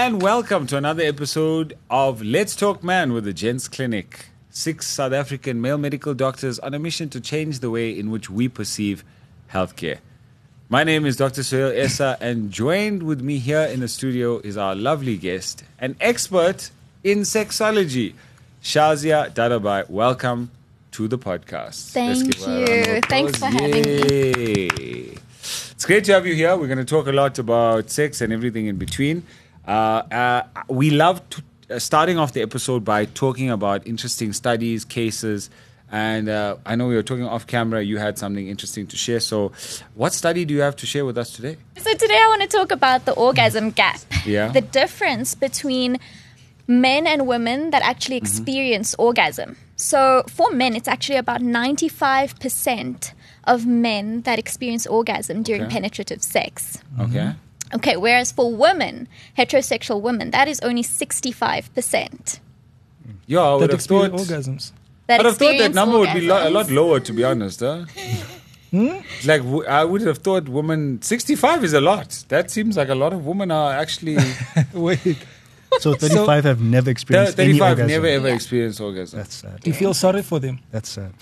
And welcome to another episode of Let's Talk Man with the Gents Clinic. 6 South African male medical doctors on a mission to change the way in which we perceive healthcare. My name is Dr. Suhail Essa, and joined with me here in the studio is our lovely guest, an expert in sexology, Shazia Dadabai. Welcome to the podcast. Thank you. Thanks for having me. It's great to have you here. We're going to talk a lot about sex and everything in between. We love starting off the episode by talking about interesting studies, cases, and I know we were talking off camera. You had something interesting to share. So what study do you have to share with us today? So today I want to talk about the orgasm gap. Yeah. The difference between men and women that actually experience orgasm. So for men, it's actually about 95% of men that experience orgasm during penetrative sex. Okay. Okay, whereas for women, heterosexual women, that is only 65%. Yeah, I would have thought orgasms. I'd have thought that number would be a lot lower, to be honest. Huh? Like, I would have thought women, 65 is a lot. That seems like a lot of women are actually... Wait, So 35 have never experienced any 35 orgasm. never ever experienced orgasm. That's sad. do you feel sorry for them? That's sad.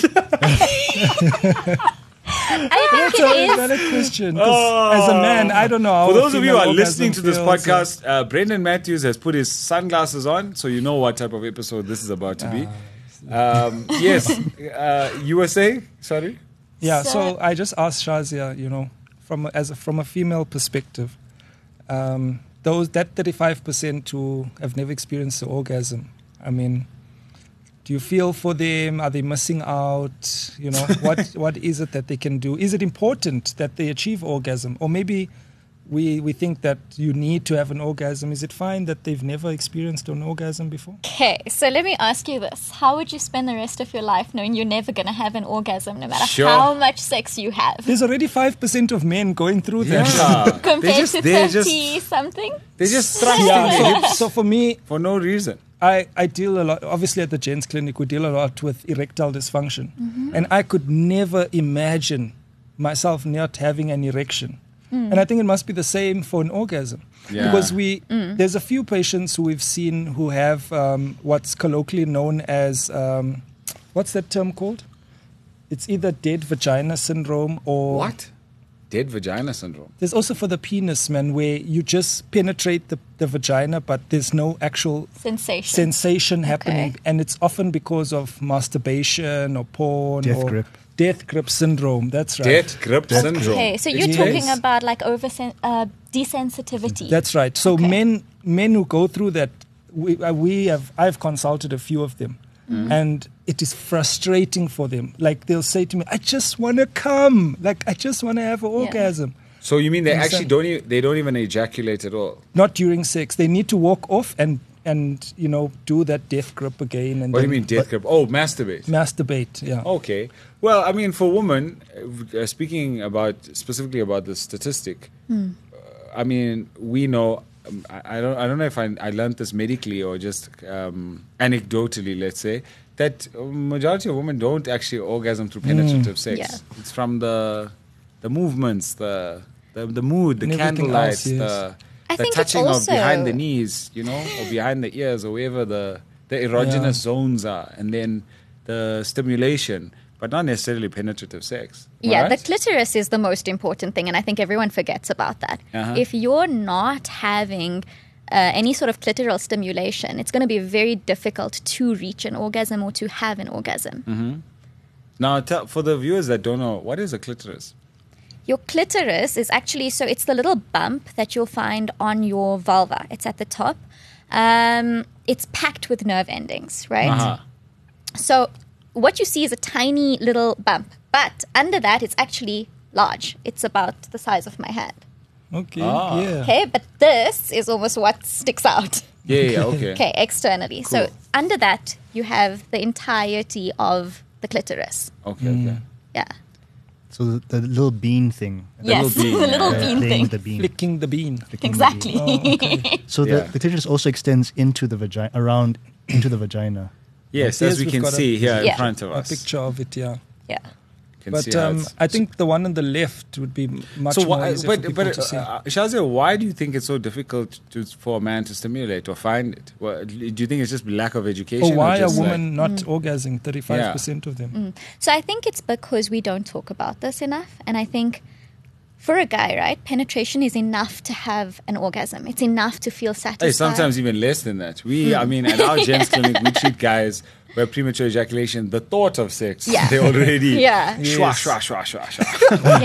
I think it is. Valid question. 'Cause as a man, I don't know. How For those of you who are female listening to orgasm this feels. podcast, Brendan Matthews has put his sunglasses on, so you know what type of episode this is about to be. Yes, you were saying? Sorry? Yeah. So- So I just asked Shazia, from a female perspective, that 35% who have never experienced the orgasm. I mean, do you feel for them? Are they missing out? What is it that they can do? Is it important that they achieve orgasm? Or maybe we think that you need to have an orgasm. Is it fine that they've never experienced an orgasm before? Okay, so let me ask you this. How would you spend the rest of your life knowing you're never going to have an orgasm no matter Sure. how much sex you have? There's already 5% of men going through that. Yeah. Compared to they're 30 something? They're just thrusting Yeah, their hips so for me, for no reason. I deal a lot, obviously at the Gents Clinic, we deal a lot with erectile dysfunction. And I could never imagine myself not having an erection. And I think it must be the same for an orgasm. Yeah. Because there's a few patients who we've seen who have what's colloquially known as, what's that term called? It's either dead vagina syndrome or... What? Dead vagina syndrome. There's also for the penis, man, where you just penetrate the vagina, but there's no actual sensation happening. And it's often because of masturbation or porn Death or grip. death grip syndrom. That's right. Death grip syndrome. Okay, so you're Yes. talking about like desensitivity. That's right. So Okay. men who go through that, I've consulted a few of them, and it is frustrating for them. Like they'll say to me, "I just want to come. Like I just want to have an orgasm." So you mean they actually Understand. don't even ejaculate at all? Not during sex. They need to walk off and do that death grip again. And What do you then mean death grip? Oh, masturbate. masturbate? Yeah. Okay. Well, I mean, for women, speaking specifically about the statistic, I mean, we know. I don't know if I learned this medically or just anecdotally. Let's say that majority of women don't actually orgasm through penetrative sex. Yeah. It's from the movements, the mood, the And everything candlelight, else, yes. I the think it's touching of also- behind the knees, or behind the ears, or wherever the erogenous zones are, and then the stimulation, but not necessarily penetrative sex. Am I Yeah, right? the clitoris is the most important thing, and I think everyone forgets about that. Uh-huh. If you're not having any sort of clitoral stimulation, it's going to be very difficult to reach an orgasm or to have an orgasm. Now, for the viewers that don't know, what is a clitoris? Your clitoris is actually, so it's the little bump that you'll find on your vulva. It's at the top. It's packed with nerve endings, right? Uh-huh. So what you see is a tiny little bump, but under that it's actually large. It's about the size of my hand. Okay. Ah. Yeah. Okay, but this is almost what sticks out. Yeah, okay. Okay, externally. Cool. So under that you have the entirety of the clitoris. Okay. Yeah. So the little bean thing. Yes, little bean, the little yeah. bean Playing thing. with the bean. Flicking the bean. Flicking the Exactly. bean. Oh, okay. So Yeah. the clitoris also extends into the vagina, into the vagina. Yes, Yes, as we we've can got a- see here in Yeah. front of A us. picture of it, yeah. Yeah. can But see how it's- I think the one on the left would be much so more why, easier for people to see. Shazia, why do you think it's so difficult for a man to stimulate or find it? Do you think it's just lack of education? Or why are just women not orgasming? 35% of them. So I think it's because we don't talk about this enough. And I think for a guy, right, penetration is enough to have an orgasm. It's enough to feel satisfied. Hey, sometimes even less than that. I mean, at our Gents Clinic, we treat guys where premature ejaculation, the thought of sex, they already Yeah. shwa, Yes. shwa, shwa, shwa, shwa.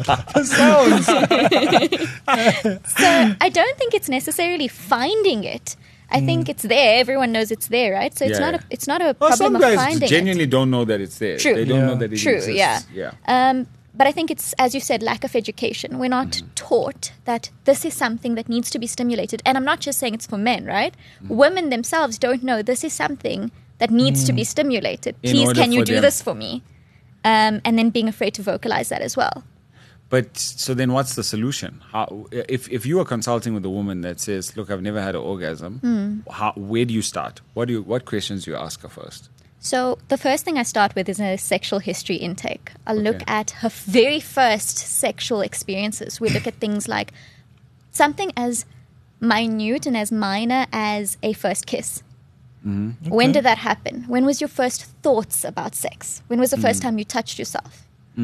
Yeah. So I don't think it's necessarily finding it. I think it's there. Everyone knows it's there, right? So it's Yeah, not yeah. it's not a Well, problem some of guys finding genuinely it. don't know that it's there. True. They don't know Yeah. that it True, exists. yeah. But I think it's, as you said, lack of education. We're not taught that this is something that needs to be stimulated. And I'm not just saying it's for men, right? Women themselves don't know this is something that needs to be stimulated. In Please, order can you for do them. this for me? And then being afraid to vocalize that as well. But so then what's the solution? How, if you are consulting with a woman that says, look, I've never had an orgasm, where do you start? What questions do you ask her first? So the first thing I start with is a sexual history intake. I look at her very first sexual experiences. We look at things like something as minute and as minor as a first kiss. When did that happen? When was your first thoughts about sex? When was the first time you touched yourself?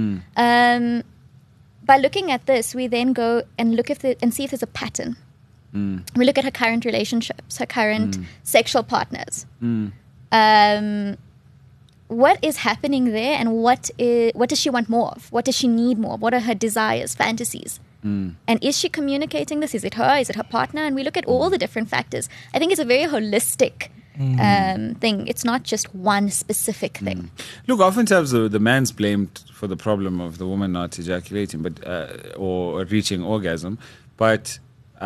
By looking at this, we then go and look and see if there's a pattern. We look at her current relationships, her current sexual partners. What is happening there, and what does she want more of? What does she need more of? What are her desires, fantasies? And is she communicating this? Is it her? Is it her partner? And we look at all the different factors. I think it's a very holistic thing. It's not just one specific thing. Look, oftentimes the man's blamed for the problem of the woman not ejaculating, but or reaching orgasm. But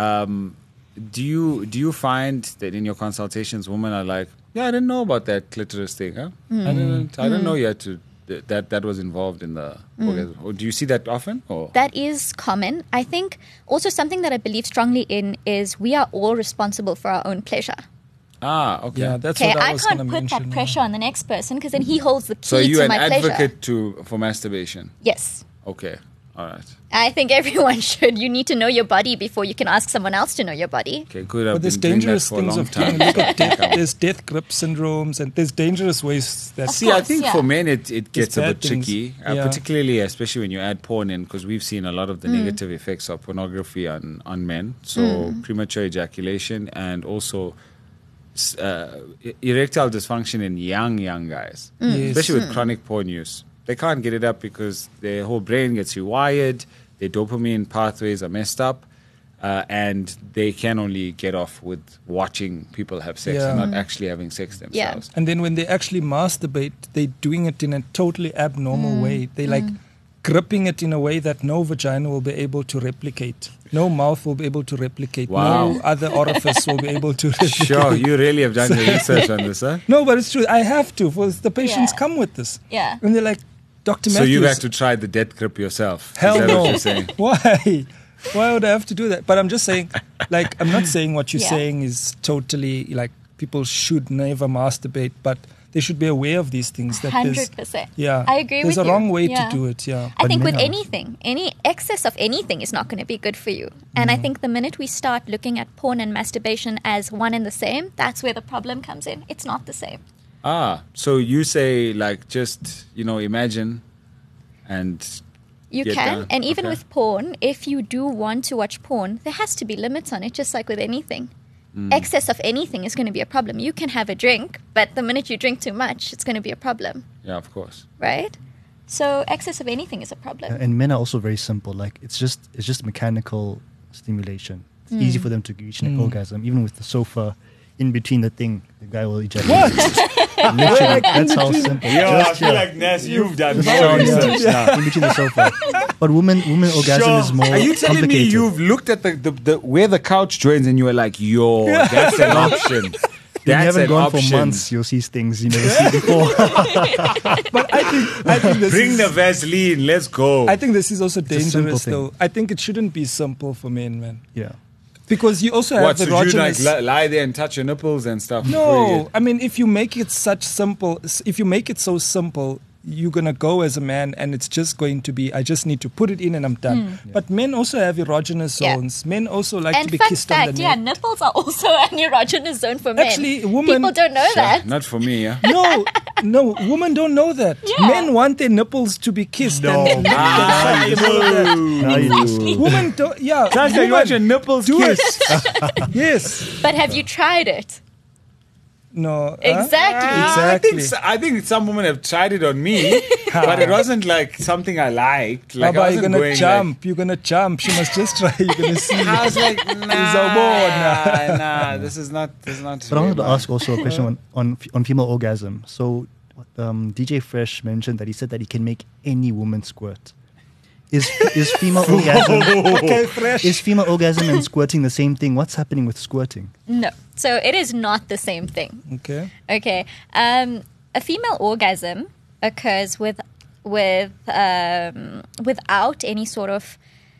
do you find that in your consultations, women are like, yeah, I didn't know about that clitoris thing, huh? I didn't know yet that was involved in the orgasm. Or do you see that often? Or? That is common. I think also something that I believe strongly in is we are all responsible for our own pleasure. Ah, okay. Yeah, that's Okay, what I I was going can't to put mention. that pressure on the next person because then he holds the key So you're to an my pleasure. advocate for masturbation? Yes. Okay, all right. I think everyone should. You need to know your body before you can ask someone else to know your body. Okay, good. I've But there's been doing that dangerous for a things long of time. doing. Look at there's death grip syndromes, and there's dangerous ways that. See, I course, think yeah. for men it gets a bad bit things. tricky, Yeah. particularly especially when you add porn in, because we've seen a lot of the negative effects of pornography on men. So premature ejaculation and also erectile dysfunction in young guys, Yes. especially with chronic porn use. They can't get it up because their whole brain gets rewired, their dopamine pathways are messed up, and they can only get off with watching people have sex and Yeah. not actually having sex themselves. And then when they actually masturbate, they're doing it in a totally abnormal way. They like gripping it in a way that no vagina will be able to replicate. No mouth will be able to replicate. Wow. No other orifice will be able to replicate. Sure, you really have done your research on this, huh? No, but it's true. I have to. For the patients Yeah. come with this. Yeah. And they're like, Dr. So Matthews. you had to try the death grip yourself. Hell Is that no. what you're saying? Why? Why would I have to do that? But I'm just saying, like, I'm not saying what you're Yeah. saying is totally, like, people should never masturbate, but they should be aware of these things. That there's, 100%. yeah, I agree there's with a you. wrong way Yeah. to do it, yeah. I think men with are- anything, any excess of anything is not going to be good for you. And I think the minute we start looking at porn and masturbation as one and the same, that's where the problem comes in. It's not the same. Ah, so you say like just, imagine and You Get can. down. And even Okay. with porn, if you do want to watch porn, there has to be limits on it, just like with anything. Excess of anything is going to be a problem. You can have a drink, but the minute you drink too much, it's going to be a problem, yeah, of course. right? So excess of anything is a problem. And men are also very simple. Like it's just mechanical stimulation. It's easy for them to reach an orgasm, even with the sofa in between the thing. The guy will ejaculate. Literally, that's how simple. Just, yeah. Ness, you've done So, yeah, in between the sofa. But women orgasm is more Are you telling me complicated. you've looked at the where the couch joins and you were like, yo, that's an option. If you That's haven't an gone option. for months, you'll see things you never see before. But I think this Bring is, the Vaseline, let's go. I think this is also a simple dangerous, thing. though. I think it shouldn't be simple for men, man. Yeah. Because you also have What, so you like erogenous... lie there and touch your nipples and stuff? before you No, get- I mean, if you make it so simple, you're going to go as a man and it's just going to be, I just need to put it in and I'm done. But men also have erogenous Yeah. zones. Men also like And to be fun kissed on fact, the yeah, neck. nipples are also an erogenous zone for men. Actually, women- People don't know that. Not for me, yeah. No, women don't know that. Yeah. Men want their nipples to be kissed. No. And licked and sucked and all of that. Now you do. Women don't, yeah. Sasha, you women want your nipples do it. kissed? Yes. But have you tried it? No. Exactly. I think some women have tried it on me, but it wasn't like something I liked. Like, I Baba, you're wasn't gonna going jump. You're gonna jump. She must just try. You're gonna see. I was like, a nah, this is not. But I wanted to ask also a question on female orgasm. So, DJ Fresh mentioned that he said that he can make any woman squirt. Is female orgasm Okay, fresh. is female orgasm and squirting the same thing? What's happening with squirting? No. So it is not the same thing. Okay. Okay. A female orgasm occurs without any sort of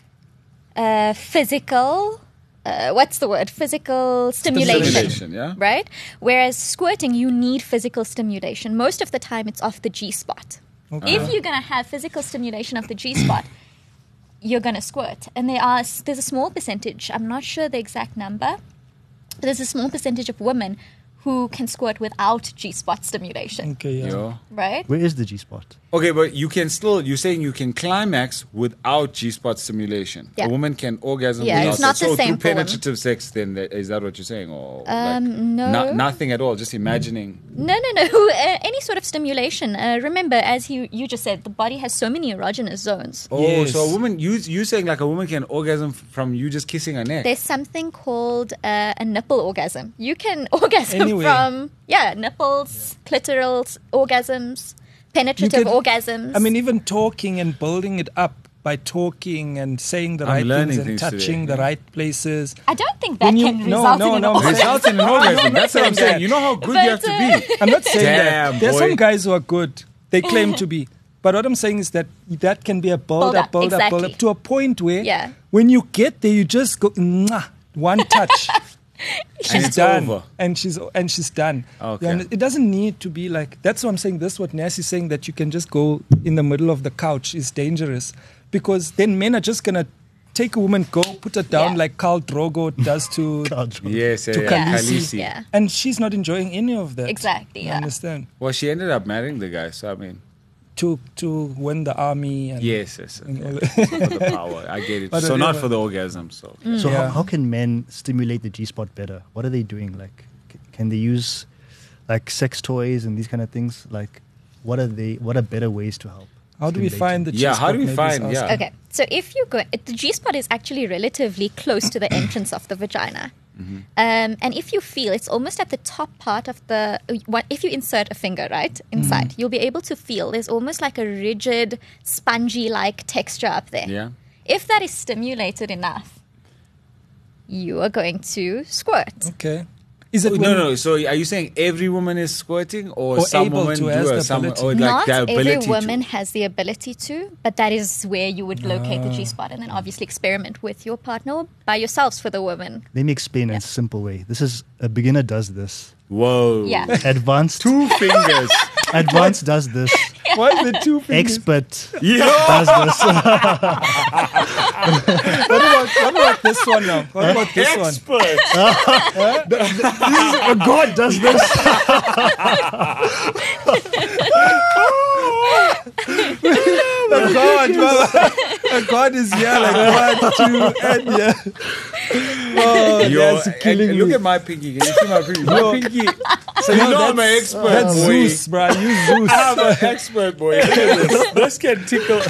physical. What's the word? Physical stimulation. Stimulation, yeah. Right? Whereas squirting, you need physical stimulation. Most of the time, it's off the G spot. Okay. If you're going to have physical stimulation of the G spot, you're going to squirt. And there's a small percentage, I'm not sure the exact number, but there's a small percentage of women who can squirt without G spot stimulation. Okay. Yeah. Yo. Right? Where is the G spot? Okay, but you're saying you can climax without G-spot stimulation. Yeah. A woman can orgasm Yeah, without it's not that. the So same through for women. penetrative sex, then is that what you're saying? Or No. nothing at all, just imagining. No. Any sort of stimulation. Remember, as you just said, the body has so many erogenous zones. Oh, Yes. so a woman, you saying like a woman can orgasm from you just kissing her neck? There's something called a nipple orgasm. You can orgasm Anyway. from, nipples, clitoral orgasms, penetrative could- orgasms. I mean, even talking and building it up by talking and saying the I'm right learning things and things touching today. the right places. I don't think that When you- can no, result no, in an no, orgasm. Results in an orgasm. That's what I'm saying that. saying. You know how good you have to be. I'm not saying Damn, that. There are boy. some guys who are good. They claim to be. But what I'm saying is that can be a build up, exactly. to a point where Yeah. when you get there, you just go, mwah, one touch. And She's it's done. over. And she's done. Okay. And it doesn't need to be like, that's what I'm saying. This is what Nancy's saying, that you can just go in the middle of the couch is dangerous. Because then men are just going to take a woman, go, put her down Yeah. like Khal Drogo does to... Yes, To yeah. Khaleesi. Khaleesi. Yeah. And she's not enjoying any of that. Exactly, You yeah. understand? Well, she ended up marrying the guy, so I mean, To win the army. And yes. Okay. all For the power. I get it. But So not whatever. for the orgasm. So So Yeah. how can men stimulate the G spot better? What are they doing? Like, can they use like sex toys and these kind of things? Like, what are better ways to help? How do we find the Yeah, how do we G-spot, maybe find- is yeah. asking. Okay, so if you go, the G spot is actually relatively close to the entrance of the vagina. And if you feel, it's almost at the top part of if you insert a finger, right, inside, you'll be able to feel there's almost like a rigid, spongy-like texture up there. yeah. If that is stimulated enough, you are going to squirt. Okay. Is it when- No. So are you saying every woman is squirting, or Or some able women to, do, has or the some, ability? or like Not the ability every woman to? has the ability to, but that is where you would locate the G spot and then obviously experiment with your partner or by yourselves for the woman. Let me explain in a simple way. This is a beginner does this. Whoa. Yeah. Advanced 2 fingers. advanced does this. Why is it 2 fingers? Expert Yeah. does this. What about this one now? What about this one? Expert. God does this. God is here like 1, 2, and yeah. Oh, Yo, that's killing look me. at my pinky. Can you see my pinky? My pinky. So No, you know I'm an that's- expert, That's boy. Zeus, bro. You Zeus. I'm an expert, boy. Look at this. This can tickle.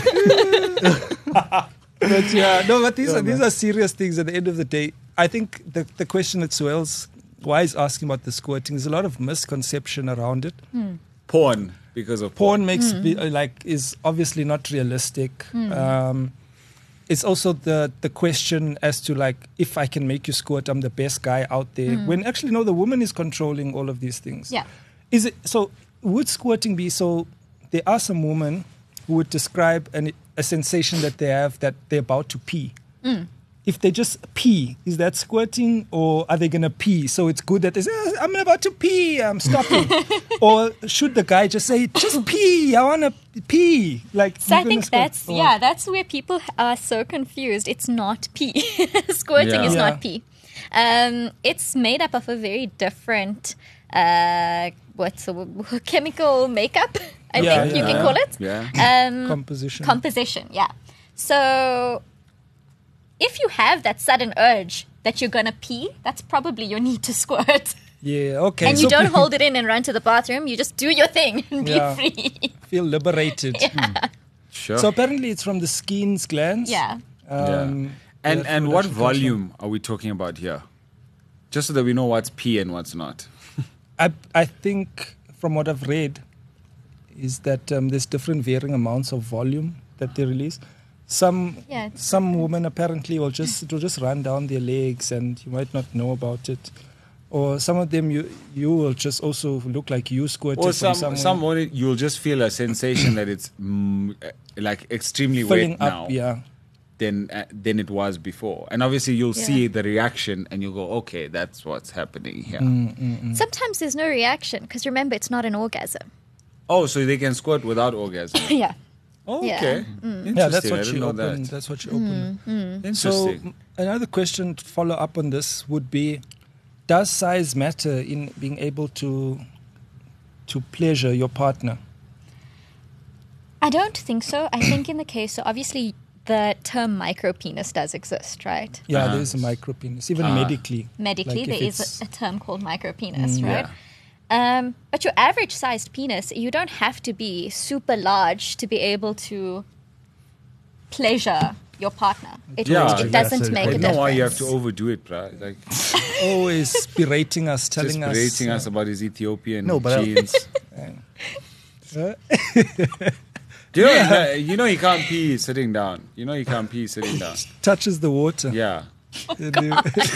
But yeah, no, but these are serious things at the end of the day. I think the question that Swells, why is asking about the squirting, there's a lot of misconception around it. Porn. Because of Porn makes is obviously not realistic. It's also the question as to like, if I can make you squirt, I'm the best guy out there. When actually no, the woman is controlling all of these things. Yeah. Is it so? Would squirting be so? There are some women who would describe a sensation that they have that they're about to pee. if they just pee, is that squirting, or are they going to pee? So it's good that they say, I'm about to pee, I'm stopping. Or should the guy just say, just pee, I want to pee? Like, So I you're gonna think squirt. that's where people are so confused. It's not pee. Squirting Yeah. is Yeah. not pee. It's made up of a very different chemical makeup, I Yeah, think you yeah. can call it. Yeah. Composition. Composition, yeah. So if you have that sudden urge that you're gonna pee, that's probably your need to squirt. Yeah, okay. And you so don't hold it in and run to the bathroom. You just do your thing and be Yeah. free. feel liberated. Sure. So apparently it's from the skin's glands. Yeah. And the and fluid what actually comes volume are we talking about here? Just so that we know what's pee and what's not. I think from what I've read is that there's different varying amounts of volume that they release. Some Yeah, it's women apparently will just run down their legs and you might not know about it. Or some of them you will just also look like you squirted Or from some somewhere. morning you'll just feel a sensation that it's like extremely filling wet up, now yeah. than it was before. And obviously you'll Yeah. see the reaction and you'll go, okay, that's what's happening here. Sometimes there's no reaction because remember, it's not an orgasm. Oh, so they can squirt without orgasm. Yeah. Oh, Yeah. okay. Interesting. Yeah, that's I what didn't she know opened. that. That's what she opened. So Interesting. another question to follow up on this would be: does size matter in being able to pleasure your partner? I don't think so. I think in the case, so obviously the term micropenis does exist, right? Yeah, Uh-huh. there's a micropenis, even medically. Medically, Like there if is it's- a term called micropenis, Yeah. right? But your average sized penis, you don't have to be super large to be able to pleasure your partner. It, Yeah, it that's doesn't it. make I a don't know difference. why you have to overdo it, bro. Like, always berating us, just telling us. berating us about his Ethiopian No, but I- genes. Uh, Do you know he can't pee sitting down. You know he can't pee sitting down. touches the water. Yeah. And you-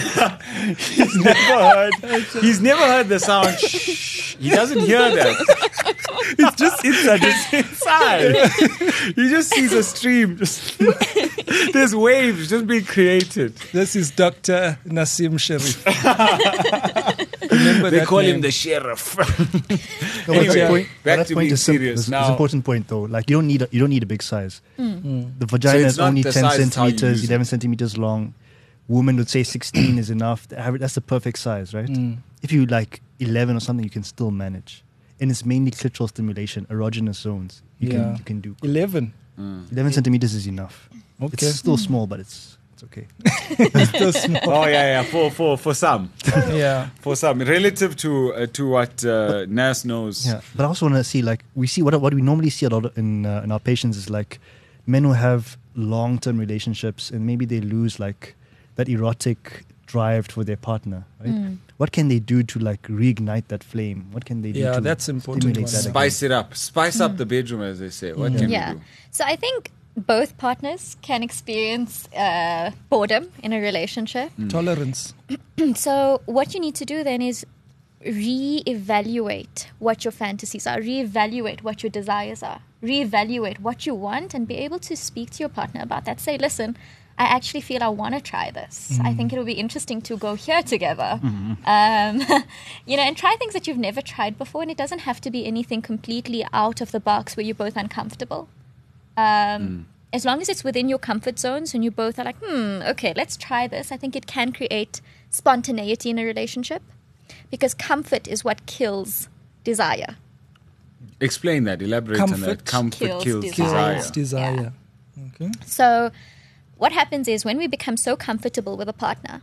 He's never heard the sound. Shh. He doesn't hear that. it's just inside. It's inside. He just sees a stream. Just there's waves just being created. This is Dr. Nassim Sharif. Remember They that call name. him the sheriff. No, Anyway, but that point, back that to point being is simple. serious. It's Now- an important point though. Like you don't need a big size. The vagina it's is not only the 10 size, it's how you centimeters, use it. 11 centimeters long. Women would say 16 is enough. That's the perfect size, right? If you like 11 or something, you can still manage. And it's mainly clitoral stimulation, erogenous zones. You can do 11. 11 centimeters is enough. Okay. It's still small, but it's okay. Still small. Oh yeah. For some, Yeah. for some, relative to what Nas knows. Yeah, but I also want to see like we see what we normally see a lot in our patients is like men who have long-term relationships and maybe they lose like that erotic drive for their partner, right? What can they do to like reignite that flame? What can they do Yeah, to that's important stimulate one. that again? Spice it up. Spice up the bedroom, as they say. What can Yeah. we do? So I think both partners can experience boredom in a relationship. Tolerance. So what you need to do then is reevaluate what your fantasies are, reevaluate what your desires are, reevaluate what you want, and be able to speak to your partner about that. Say, listen, I actually feel I want to try this. I think it'll be interesting to go here together. And try things that you've never tried before. And it doesn't have to be anything completely out of the box where you're both uncomfortable. As long as it's within your comfort zones and you both are like, okay, let's try this. I think it can create spontaneity in a relationship because comfort is what kills desire. Explain that. Elaborate on that. Comfort Comfort kills kills desire. Kills desire. Okay. So what happens is when we become so comfortable with a partner,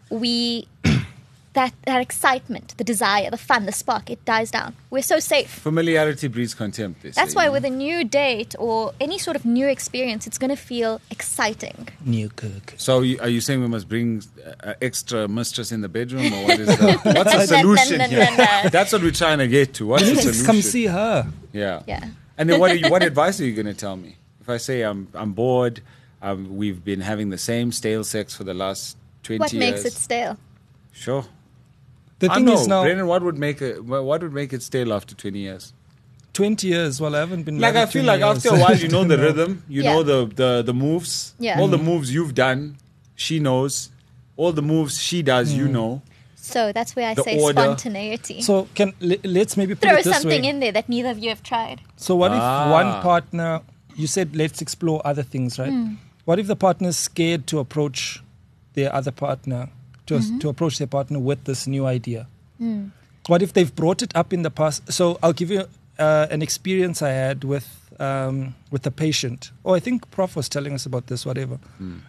that excitement, the desire, the fun, the spark, it dies down. We're so safe. Familiarity breeds contempt. They That's say, why you know? with a new date or any sort of new experience, it's going to feel exciting. Newkirk. So are you saying we must bring extra mistress in the bedroom, or what is that? What's the solution No. here? That's what we're trying to get to. What's the solution? Come see her. Yeah. Yeah. And then what advice are you going to tell me? If I say I'm bored, we've been having the same stale sex for the last 20 What years. makes it stale? Sure. The I thing know, is now, Brendan, what would make it stale after 20 years? 20 years. Well, I haven't been Like I married feel 20 like years. after a while, you know the rhythm, you Yeah. know the moves, Yeah. all the moves you've done. she knows. All the moves she does, you know. So that's where I The say order. spontaneity. So let's maybe put Throw it this something way. in there that neither of you have tried. So what if one Ah. partner, you said let's explore other things, right? What if the partner is scared to approach their other partner, to approach their partner with this new idea? What if they've brought it up in the past? So I'll give you an experience I had with a patient. Oh, I think Prof was telling us about this, whatever.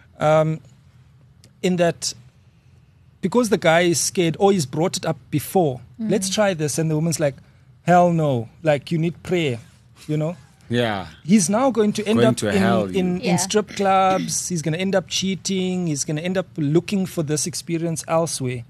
In that, because the guy is scared or he's brought it up before, let's try this. And the woman's like, hell no, like you need prayer, you know? Yeah. He's now going to end Going up to hell, in Yeah. strip clubs. He's going to end up cheating. He's going to end up looking for this experience elsewhere.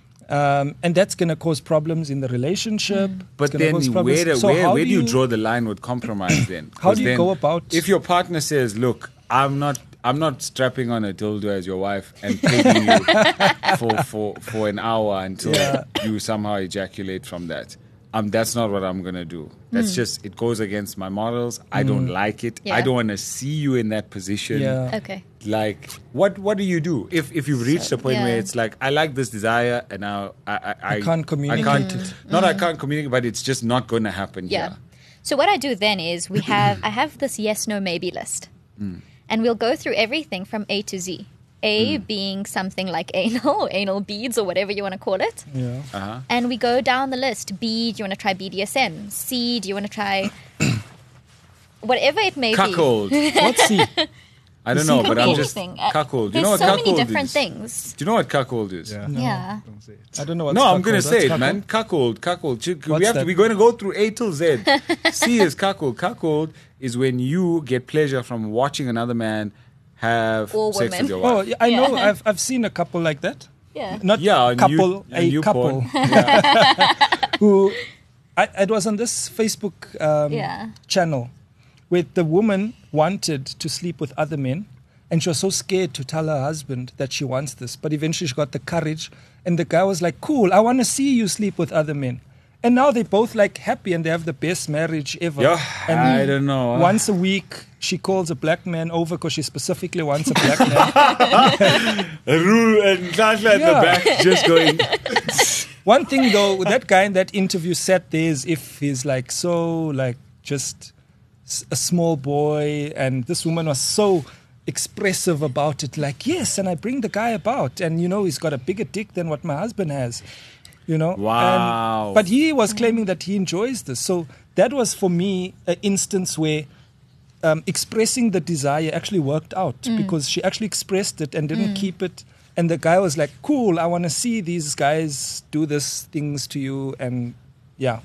And that's going to cause problems in the relationship. But It's gonna then cause problems. where, So where, how where do you draw the line with compromise then? How 'Cause do you then go about- If your partner says, look, I'm not strapping on a dildo as your wife and pegging you for an hour until Yeah. you somehow ejaculate from that. That's not what I'm going to do. That's just, it goes against my morals. I don't like it. Yeah. I don't want to see you in that position. Yeah. Okay. Like, what do you do if you've reached a point yeah. where it's like, I like this desire and now I can't communicate it. Not I can't communicate, but it's just not going to happen Yeah. here. So what I do then is I have this yes, no, maybe list. And we'll go through everything from A to Z. A being something like anal or anal beads or whatever you want to call it. Yeah. Uh-huh. And we go down the list. B, do you want to try BDSM? C, do you want to try whatever it may Cuckold. What's he? I don't know, be? but Could I'm be just anything. cuckold. You There's know what so cuckold many different is? things. Do you know what cuckold is? Yeah. Yeah. Don't say it. I don't know what's No, I'm cuckold. going to say What's it, man. Cuckold. What's that? We're going to go through A till Z. C is cuckold. Cuckold is when you get pleasure from watching another man have Or sex women. with your Oh, wife. yeah, I know. Yeah. I've seen a couple like that. Yeah. Not Yeah, on couple, you- on a couple. YouPorn. Who it was on this Facebook Yeah. channel where the woman wanted to sleep with other men and she was so scared to tell her husband that she wants this, but eventually she got the courage and the guy was like, cool, I want to see you sleep with other men. And now they're both like happy and they have the best marriage ever. Yeah, And I don't know. Once a week she calls a black man over because she specifically wants a black man. Rule and Tlantla at Yeah. the back just going. One thing though, that guy in that interview sat there as if he's like so like just a small boy, and this woman was so expressive about it, like, yes, and I bring the guy about, and you know he's got a bigger dick than what my husband has, you know. Wow. But he was claiming that he enjoys this, so that was for me an instance where expressing the desire actually worked out because she actually expressed it and didn't keep it. And the guy was like, cool, I want to see these guys do these things to you. And yeah.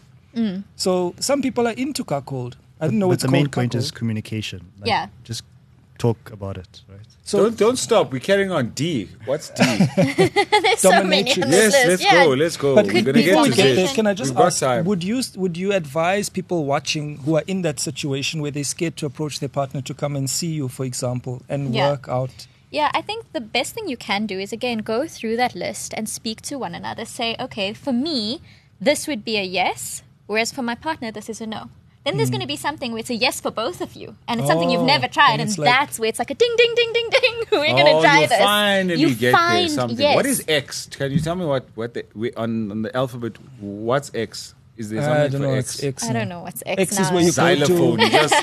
So some people are into cuckold. I don't know But what's the called main point cuckold. is communication. Like, Yeah. Just talk about it, right? So don't stop. We're carrying on D. What's D? There's so many Dominatrix. on this Yes, list. let's Yeah. go. Let's go. but We're going to before get we to get there, this. can I just We've got ask, time. would you advise people watching who are in that situation where they're scared to approach their partner to come and see you, for example, and Yeah. work out? Yeah, I think the best thing you can do is, again, go through that list and speak to one another. Say, okay, for me, this would be a yes, whereas for my partner, this is a no. Then there's going to be something where it's a yes for both of you. And it's something you've Oh, never tried. and And it's like- that's where it's like a ding, ding, ding, ding, ding. We're going to try you this. finally You get there. find, Something. yes. What is X? Can you tell me what on the alphabet? What's X? Is there I something don't for know. X? It's X. I don't know what's X, X now. is where you go Xylophone. to. Just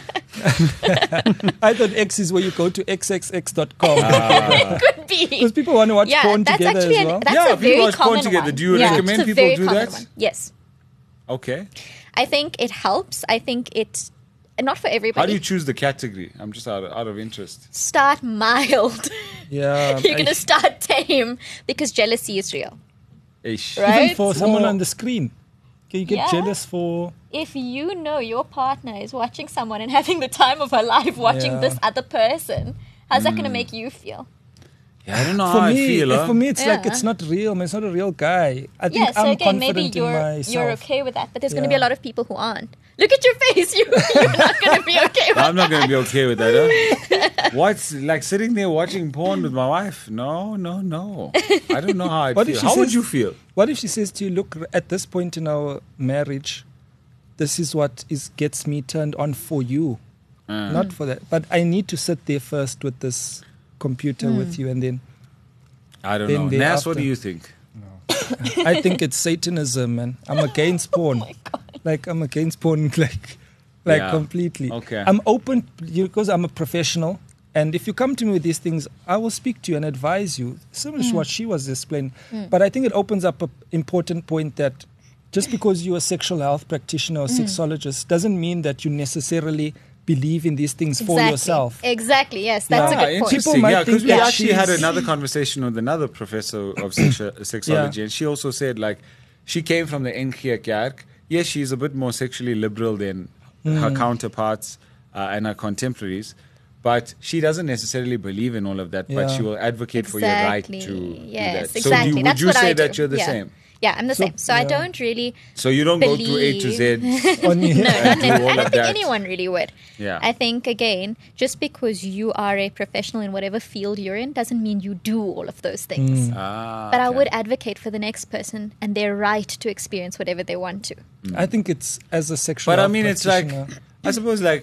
I thought X is where you go to xxx.com. Could be. Because people want to watch porn that's together actually as well. that's Yeah, a people very watch porn common together. one. Do you Yeah, recommend it's a people very do common that? one. Yes. okay. I think it helps. I think it, not for everybody. How do you choose the category? I'm just out of interest. Start mild. Yeah. You're going to start tame because jealousy is real. Ish. Right? Even for someone Well- on the screen. Can you get Yeah. jealous for... If you know your partner is watching someone and having the time of her life watching Yeah. this other person, how's that going to make you feel? Yeah, I don't know For how I me, feel. huh? for me, it's like Yeah. it's not real. Man. It's not a real guy. I think Yeah, so I'm again, maybe confident in myself. you're okay with that, but there's going to be a Yeah. lot of people who aren't. Look at your face. You're not going to be okay with I'm not going to be okay with that. Huh? What's like sitting there watching porn with my wife? No. I don't know how I What if feel. she How would says- you feel? What if she says to you, look, at this point in our marriage, this is what gets me turned on for you, not for that. But I need to sit there first with this computer with you, and then I don't Then know. they Nas, what after. do you think? I think it's Satanism, man. I'm against porn. Like I'm against porn, like Yeah. completely. Okay. I'm open because I'm a professional, and if you come to me with these things, I will speak to you and advise you, similar to what she was explaining. But I think it opens up an important point that just because you're a sexual health practitioner or sexologist doesn't mean that you necessarily believe in these things for yourself. Exactly. Yes, that's Yeah. a good point. Interesting. People might Yeah, because think we that actually had she's- another conversation with another professor of sexology, and she also said, like, she came from the NG Kerk. Yes, she's a bit more sexually liberal than her counterparts and her contemporaries, but she doesn't necessarily believe in all of that, but Yeah. she will advocate for your right to do Yes, that. exactly. So would That's you what say I do. that you're the Yeah. same? Yeah, I'm the same. So I yeah. don't really. So you don't go through A to Z. On you. No, not do all I of don't think that. anyone really would. Yeah. I think, again, just because you are a professional in whatever field you're in doesn't mean you do all of those things. But I okay. would advocate for the next person and their right to experience whatever they want to. I think it's as a sexual. But I health mean, it's like, practitioner. I suppose, like,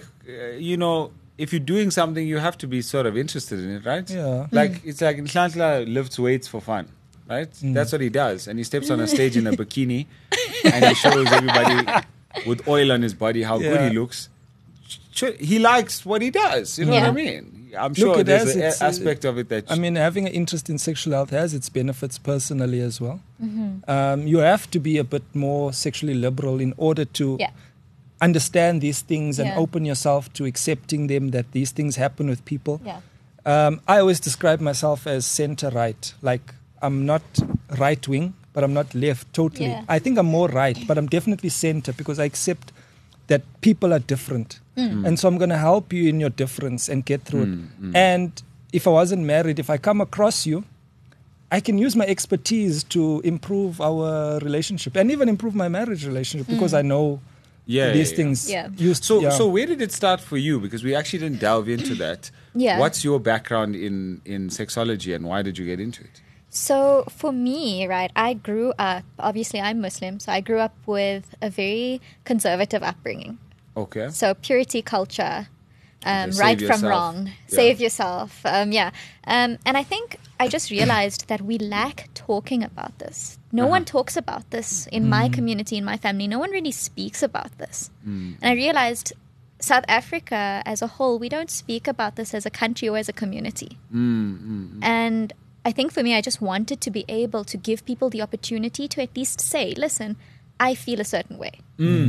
if you're doing something, you have to be sort of interested in it, right? Yeah. Like, it's like Nhlanhla lifts weights for fun, right? That's what he does. And he steps on a stage in a bikini and he shows everybody with oil on his body how good Yeah. he looks. He likes what he does. You know what I Yeah. mean? I'm sure it there's has an its, aspect of it that. I mean, having an interest in sexual health has its benefits personally as well. You have to be a bit more sexually liberal in order to Yeah. understand these things and Yeah. open yourself to accepting them, that these things happen with people. Yeah. I always describe myself as center right. Like, I'm not right wing, but I'm not left totally. Yeah. I think I'm more right, but I'm definitely center because I accept that people are different. And so I'm going to help you in your difference and get through it. And if I wasn't married, if I come across you, I can use my expertise to improve our relationship and even improve my marriage relationship because I know these things. Yeah. So where did it start for you? Because we actually didn't delve into that. Yeah. What's your background in sexology and why did you get into it? So for me, right, I grew up, obviously I'm Muslim, so I grew up with a very conservative upbringing. Okay. So purity culture, save right from yourself. wrong, Yeah. save yourself. And I think I just realized that we lack talking about this. No one talks about this in my community, in my family. No one really speaks about this. And I realized South Africa as a whole, we don't speak about this as a country or as a community. And I think for me, I just wanted to be able to give people the opportunity to at least say, listen, I feel a certain way.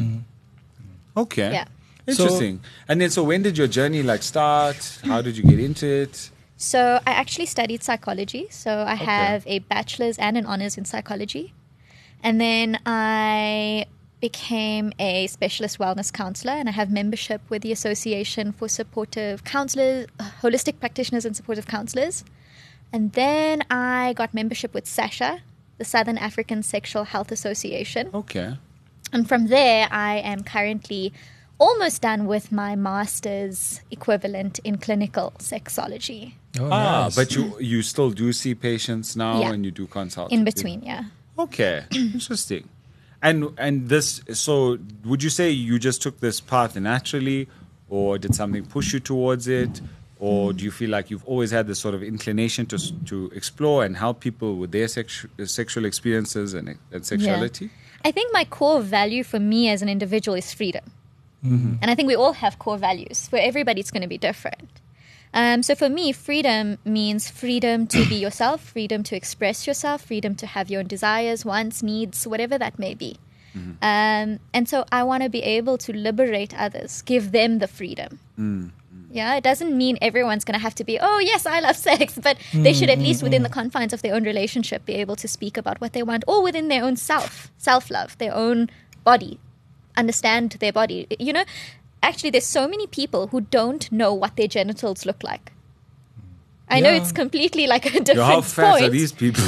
Okay. Yeah. Interesting. And then, so when did your journey start? How did you get into it? So I actually studied psychology. So I have a bachelor's and an honors in psychology. And then I became a specialist wellness counselor, and I have membership with the Association for Supportive Counselors, Holistic Practitioners and Supportive Counselors. And then I got membership with SASHA, the Southern African Sexual Health Association. Okay. And from there, I am currently almost done with my master's equivalent in clinical sexology. Oh, nice. But you still do see patients now Yeah. and you do consulting? In between, yeah. Okay. Interesting. And this, so would you say you just took this path naturally, or did something push you towards it? Or do you feel like you've always had this sort of inclination to explore and help people with their sexual experiences and sexuality? I think my core value for me as an individual is freedom. And I think we all have core values. For everybody, it's going to be different. So for me, freedom means freedom to be yourself, freedom to express yourself, freedom to have your own desires, wants, needs, whatever that may be. And so I want to be able to liberate others, give them the freedom. Yeah, it doesn't mean everyone's going to have to be, oh, yes, I love sex, but they should at least within the confines of their own relationship be able to speak about what they want, or within their own self-love, their own body, understand their body. You know, actually, there's so many people who don't know what their genitals look like. I know it's completely like a different How fat point. are these people?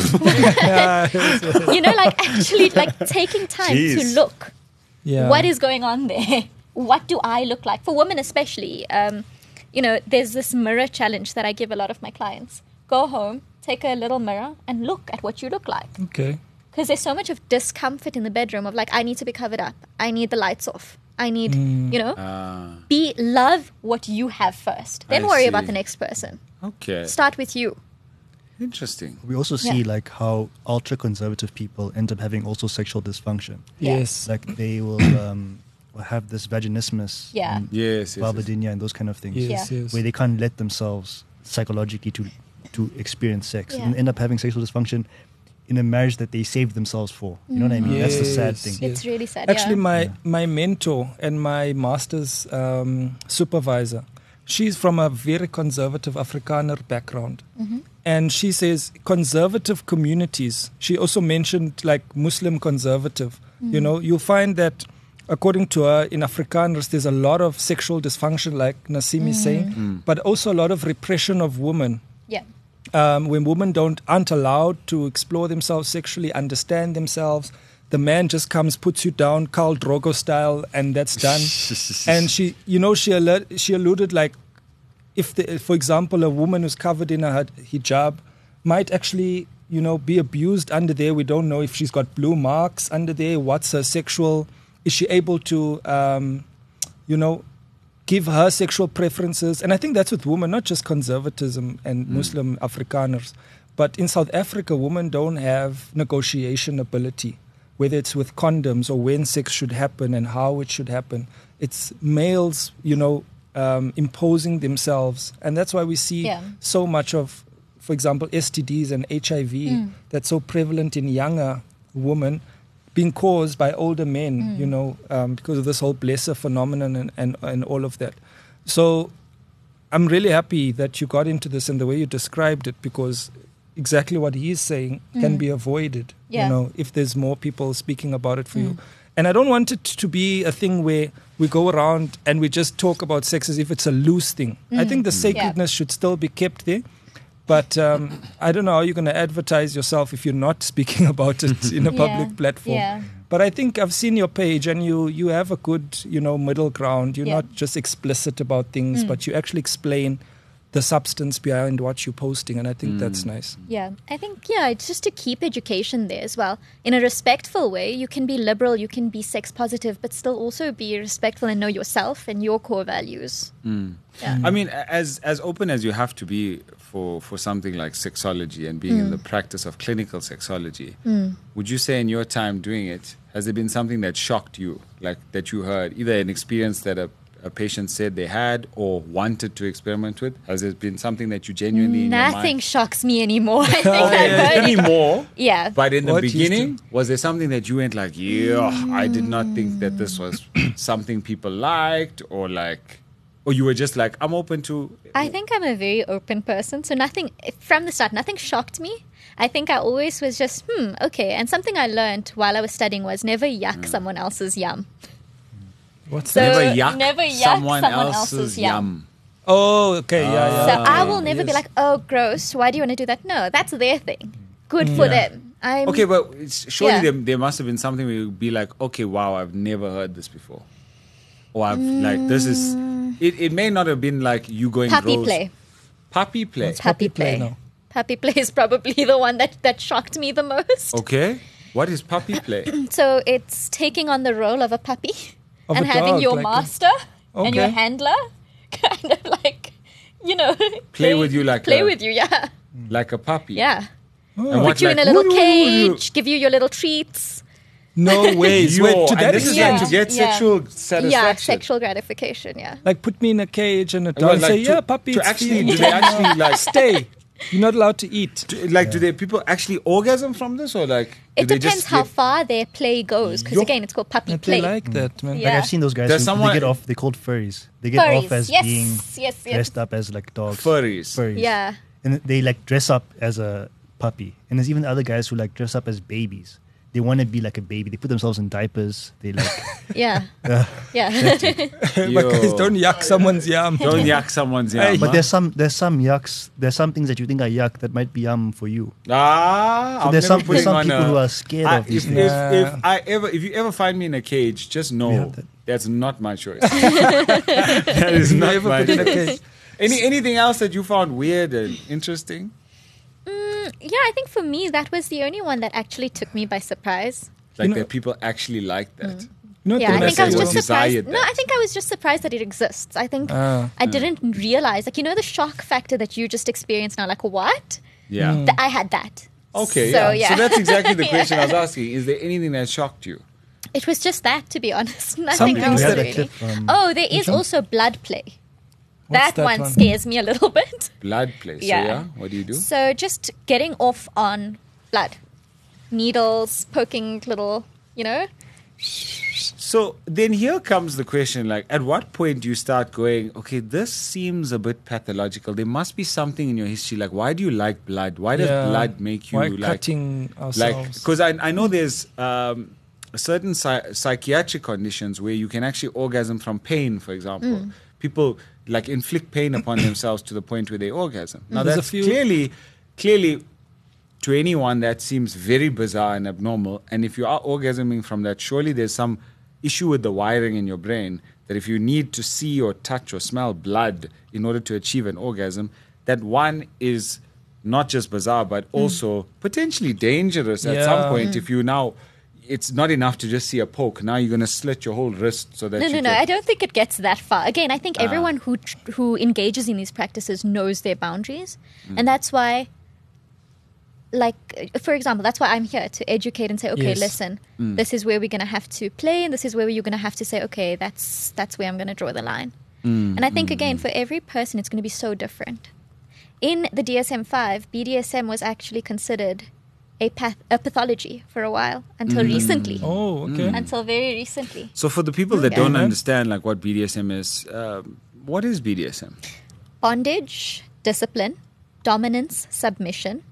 You know, like actually like taking time to Jeez. look. Yeah. What is going on there? What do I look like? For women especially, you know, there's this mirror challenge that I give a lot of my clients. Go home, take a little mirror and look at what you look like. Okay. Because there's so much of discomfort in the bedroom of like, I need to be covered up. I need the lights off. I need, you know, love what you have first. Then I worry see. about the next person. Okay. Start with you. Interesting. We also see Yeah. like how ultra conservative people end up having also sexual dysfunction. Yeah. Yes. Like they will have this vaginismus, Yeah. and Yes. vulvodynia, and those kind of things, Yes, Yeah. yes. where they can't let themselves psychologically to experience sex, Yeah. and end up having sexual dysfunction in a marriage that they saved themselves for. You know what I mean? That's the sad Yes. thing. Yeah. It's really sad. Actually, yeah. my mentor and my master's supervisor, she's from a very conservative Afrikaner background. And she says conservative communities, she also mentioned like Muslim conservative, you know, you'll find that according to her in Afrikaners, there's a lot of sexual dysfunction like Nassim is saying, but also a lot of repression of women. Yeah. When women aren't allowed to explore themselves sexually, understand themselves, the man just comes, puts you down, Khal Drogo style, and that's done. And she alluded like, for example, a woman who's covered in a hijab might actually, you know, be abused under there. We don't know if she's got blue marks under there. What's her sexual? Is she able to, you know, give her sexual preferences? And I think that's with women, not just conservatism and Muslim Afrikaners. But in South Africa, women don't have negotiation ability, whether it's with condoms or when sex should happen and how it should happen. It's males, you know, imposing themselves. And that's why we see Yeah. so much of, for example, STDs and HIV that's so prevalent in younger women being caused by older men, you know, because of this whole blesser phenomenon and all of that. So I'm really happy that you got into this and the way you described it, because exactly what he's saying can be avoided, Yeah. you know, if there's more people speaking about it for you. And I don't want it to be a thing where we go around and we just talk about sex as if it's a loose thing. I think the sacredness should still be kept there. But I don't know how you're going to advertise yourself if you're not speaking about it in a public platform. Yeah. But I think I've seen your page and you have a good, you know, middle ground. You're Yeah. not just explicit about things, but you actually explain the substance behind what you're posting, and I think that's nice. Yeah, I think, it's just to keep education there as well. In a respectful way, you can be liberal, you can be sex positive, but still also be respectful and know yourself and your core values. Yeah. I mean, as open as you have to be for something like sexology and being in the practice of clinical sexology, would you say in your time doing it, has there been something that shocked you, like that you heard, either an experience that a patient said they had or wanted to experiment with? Has there been something that you genuinely in your Nothing mind? shocks me anymore. I think I've heard it. Anymore? Yeah. But in the What used beginning, was there something that you went like, I did not think that this was something people liked, or you were just like, I'm open to... I think I'm a very open person, so nothing, from the start, nothing shocked me. I think I always was just, okay. And something I learned while I was studying was never yuck someone else's yum. What's So- that? Never yuck someone else's yum. Oh, okay, yeah. So I will never be yes. like, oh, gross, why do you want to do that? No, that's their thing. Good for them. Okay, but surely Yeah. there must have been something where you'd be like, okay, wow, I've never heard this before. Or I've, like, this is... It may not have been like you going Puppy rose- play. Puppy play. What's Puppy puppy play play. now? Puppy play is probably the one that shocked me the most. Okay. What is puppy play? So it's taking on the role of a puppy Of and a having dog, your like a- master and your Okay. handler kind of like, you know. Play with you like Play a- with you, yeah. Like a puppy. Yeah. And what, Put you in a like, little woo, woo, woo, cage, give you your little treats. No ways. Yo, Wait, to and that this is extent. like to get sexual satisfaction. Yeah, sexual gratification, yeah. Like put me in a cage and a Well, dog and like say, to- yeah, puppy, to it's actually, feeding do they actually like stay. You're not allowed to eat. do people actually orgasm from this, or like do It they depends just how get- far their play goes, because Yo. again, it's called puppy But play. they like that, man. Yeah. Like I've seen those guys There's who someone- they get off. They're called furries. They get off Furries, as yes, being yes. dressed up as like dogs. Furries. Yeah. And they like dress up as a puppy. And there's even other guys who like dress up as babies. They want to be like a baby. They put themselves in diapers. They like Yeah. uh, Yeah. But guys, don't yuck someone's yum. Don't yuck someone's yum. Hey, huh? but there's some yucks. There's some things that you think are yuck that might be yum for you. So So there's some people who are scared of these if, things. if you ever find me in a cage, just know have that. that's not my choice. That is not Never my put in a choice. cage. Anything else that you found weird and interesting? Yeah, I think for me, that was the only one that actually took me by surprise. Like know- that people actually like that. You know, Yeah, I When I think I was say just what surprised. desired No, that. I think I was just surprised that it exists. I think Ah. I didn't realize, like, you know, the shock factor that you just experienced now, like, what? Yeah. I had that. Okay, So, yeah. So yeah. that's exactly the question I was asking. Is there anything that shocked you? It was just that, to be honest. Nothing Something else we had a really. clip from- Oh, there is also blood play. What's That one one? scares me a little bit. Blood play. So, Yeah. yeah. What do you do? So just getting off on blood, needles, poking little, you know. So then here comes the question, like, at what point do you start going, okay, this seems a bit pathological. There must be something in your history. Like, why do you like blood? Why does Yeah. blood make you Why like... cutting Like, ourselves? because I know there's certain psychiatric conditions where you can actually orgasm from pain, for example. People like inflict pain upon themselves to the point where they orgasm. Now There's a that's few- clearly to anyone that seems very bizarre and abnormal. And if you are orgasming from that, surely there's some issue with the wiring in your brain that if you need to see or touch or smell blood in order to achieve an orgasm, that one is not just bizarre but also potentially dangerous at some Yeah. point. If you now, it's not enough to just see a poke. Now you're going to slit your whole wrist so that No, you no, no. can- I don't think it gets that far. Again, I think everyone who engages in these practices knows their boundaries, and that's why. Like, for example, that's why I'm here to educate and say, okay, Yes. listen, this is where we're going to have to play, and this is where you're going to have to say, okay, that's where I'm going to draw the line. And I think, again, for every person, it's going to be so different. In the DSM-5, BDSM was actually considered a pathology for a while, until recently. Oh, okay. Until very recently. So for the people that Okay. don't understand like what BDSM is, what is BDSM? Bondage, discipline, dominance, submission,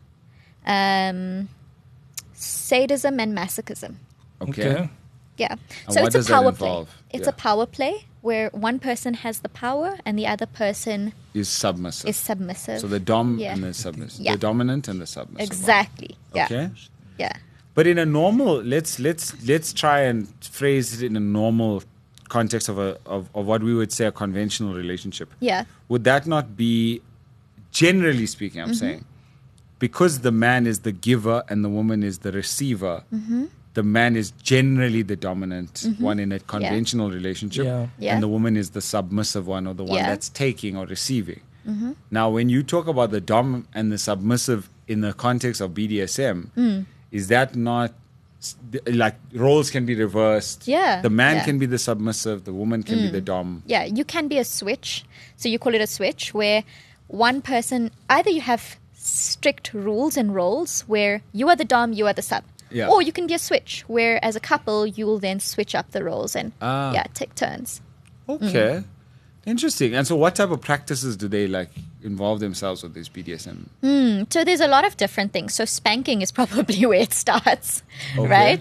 sadism, and masochism. Okay. Yeah. And So what it's a does that power play. involve? It's Yeah. a power play where one person has the power and the other person Is submissive. is submissive. So the dom Yeah. and the submissive. Yeah. The dominant and the submissive. Exactly. Yeah. Okay. Yeah. But in a normal, let's try and phrase it in a normal context of what we would say a conventional relationship. Yeah. Would that not be, generally speaking, I'm saying, because the man is the giver and the woman is the receiver, the man is generally the dominant one in a conventional relationship, Yeah. Yeah. and the woman is the submissive one or the one Yeah. that's taking or receiving. Now, when you talk about the dom and the submissive in the context of BDSM, is that not like roles can be reversed? Yeah. The man Yeah. can be the submissive, the woman can be the dom. Yeah, you can be a switch. So you call it a switch where one person, either you have strict rules and roles where you are the dom, you are the sub. Yeah. Or you can be a switch where as a couple you will then switch up the roles and take turns. Okay. Interesting. And so what type of practices do they like involve themselves with this BDSM? So there's a lot of different things. So spanking is probably where it starts, Okay. right?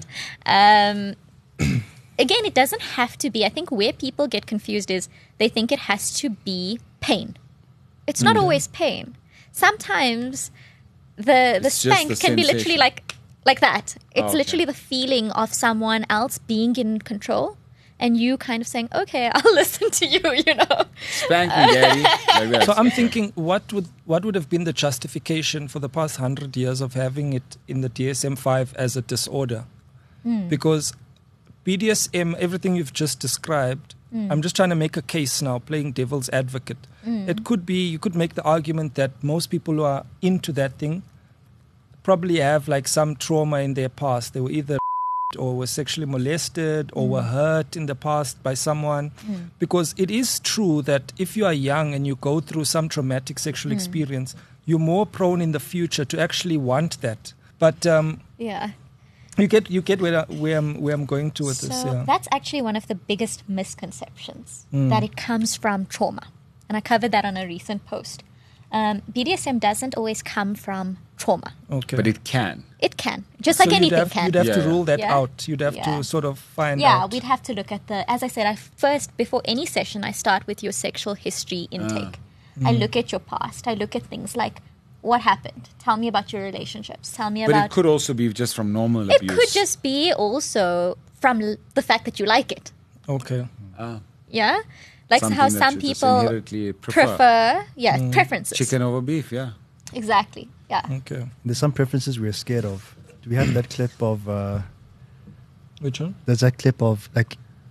Again, it doesn't have to be. I think where people get confused is they think it has to be pain. It's not always pain. Sometimes the It's just spank the can be literally sensation. like that. It's okay. literally the feeling of someone else being in control and you kind of saying, okay, I'll listen to you, you know. Spank me, daddy. Like that. So I'm thinking, what would have been the justification for the past 100 years of having it in the DSM-5 as a disorder? Because BDSM, everything you've just described, I'm just trying to make a case now, playing devil's advocate. It could be, you could make the argument that most people who are into that thing probably have like some trauma in their past. They were either or were sexually molested or were hurt in the past by someone. Because it is true that if you are young and you go through some traumatic sexual experience, you're more prone in the future to actually want that. But Yeah. you get where I'm going to with this. So Yeah. that's actually one of the biggest misconceptions, that it comes from trauma. And I covered that on a recent post. BDSM doesn't always come from trauma. Okay. But it can. It can, just like So anything can. You'd have to Yeah. rule that Yeah. out. You'd have Yeah. to sort of find Yeah, out. we'd have to look at as I said, before any session, I start with your sexual history intake. I look at your past. I look at things like, what happened? Tell me about your relationships. Tell me But about... it could also be just from normal It abuse. could just be also from the fact that you like it. Okay. Yeah? Like Something how that some you just people inherently prefer. preferences. Chicken over beef, yeah. Exactly. Yeah. Okay. There's some preferences we're scared of. Do we have that clip of? Which one? There's that clip of like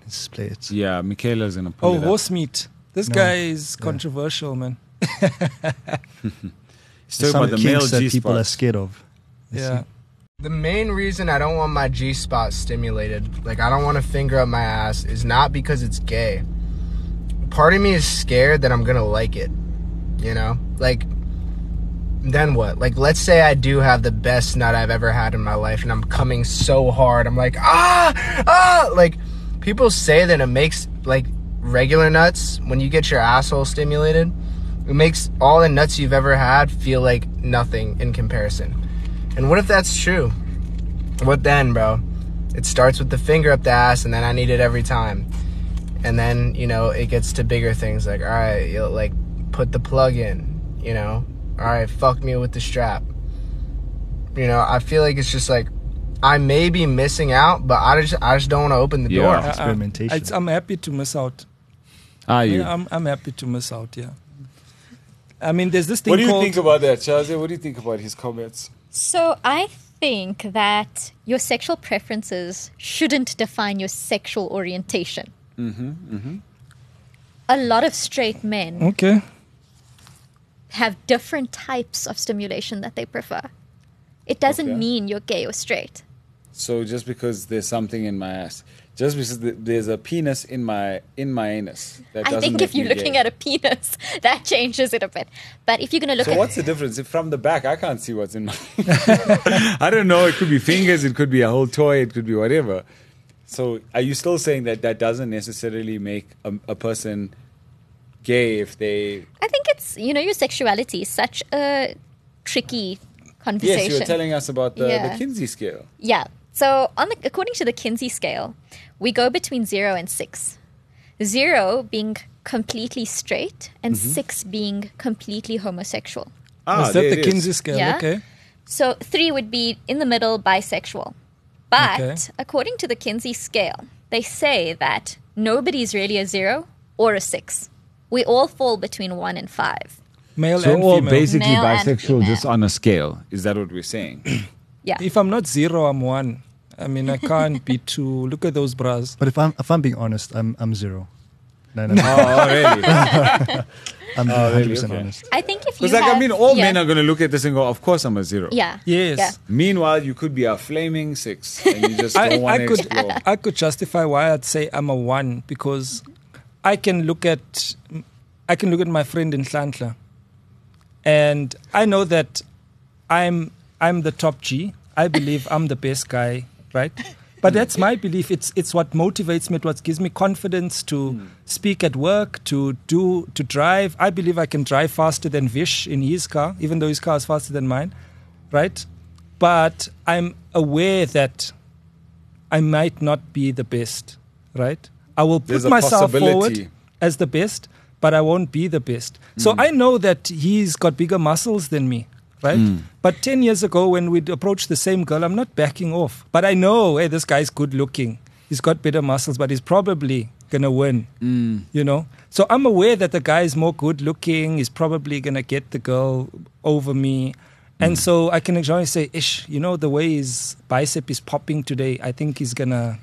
Let's play it. Yeah, Michaela's gonna pull Oh, it up. horse meat. This No. guy is Yeah. controversial, man. He's talking Some about the male kinks that G people are spot. scared of. I Yeah. see. The main reason I don't want my G-spot stimulated, like I don't want to finger up my ass, is not because it's gay. Part of me is scared that I'm gonna like it, you know? Like, then what? Like, let's say I do have the best nut I've ever had in my life and I'm coming so hard. I'm like, like, people say that it makes, like, regular nuts, when you get your asshole stimulated, it makes all the nuts you've ever had feel like nothing in comparison. And what if that's true? What then, bro? It starts with the finger up the ass, and then I need it every time. And then, you know, it gets to bigger things like, all right, you'll, like, put the plug in, you know? All right, fuck me with the strap. You know, I feel like it's just like, I may be missing out, but I just don't want to open the Yeah. door. Experimentation. I'm happy to miss out. Are you? Yeah, I'm happy to miss out, yeah. I mean, there's this thing What do you called... think about that, Chaze? What do you think about his comments? So I think that your sexual preferences shouldn't define your sexual orientation. A lot of straight men Okay. have different types of stimulation that they prefer. It doesn't Okay. mean you're gay or straight. So just because there's something in my ass, just because there's a penis in my anus, that I doesn't think make if you're me looking gay. at a penis, that changes it a bit. But if you're going to look So at... what's the difference? If from the back, I can't see what's in my... I don't know. It could be fingers. It could be a whole toy. It could be whatever. So are you still saying that that doesn't necessarily make a person gay if they... I think it's, your sexuality is such a tricky conversation. Yes, you were telling us about the Yeah. Kinsey scale. Yeah. So according to the Kinsey scale, we go between 0 and 6. 0 being completely straight and 6 being completely homosexual. Is that there the it is. Kinsey scale? Yeah. Okay. So 3 would be in the middle, bisexual. But Okay. according to the Kinsey scale, they say that nobody's really a 0 or a 6. We all fall between 1 and 5. Male So and all female. basically Male and bisexual, just female. on a scale. Is that what we're saying? Yeah. If I'm not 0, I'm 1. I mean, I can't be 2. Look at those bras. But if I'm being honest, I'm 0. No. Oh, really? I'm Oh, 100% really? Okay. honest. I think if you Because, have... all yeah. men are going to look at this and go, of course I'm a 0. Yeah. Yes. Yeah. Meanwhile, you could be a flaming 6 and you just don't want to explore. I could justify why I'd say I'm a 1 because I can look at my friend in Nhlanhla and I know that I'm the top G. I believe I'm the best guy, right? But that's my belief. It's what motivates me. It's what gives me confidence to speak at work, to drive. I believe I can drive faster than Vish in his car, even though his car is faster than mine, right? But I'm aware that I might not be the best, right? I will put There's a myself possibility. forward as the best, but I won't be the best. So I know that he's got bigger muscles than me, right? But 10 years ago, when we'd approach the same girl, I'm not backing off. But I know, hey, this guy's good looking. He's got better muscles, but he's probably going to win, you know? So I'm aware that the guy is more good looking. He's probably going to get the girl over me. And so I can enjoy say, ish, you know, the way his bicep is popping today, I think he's going to...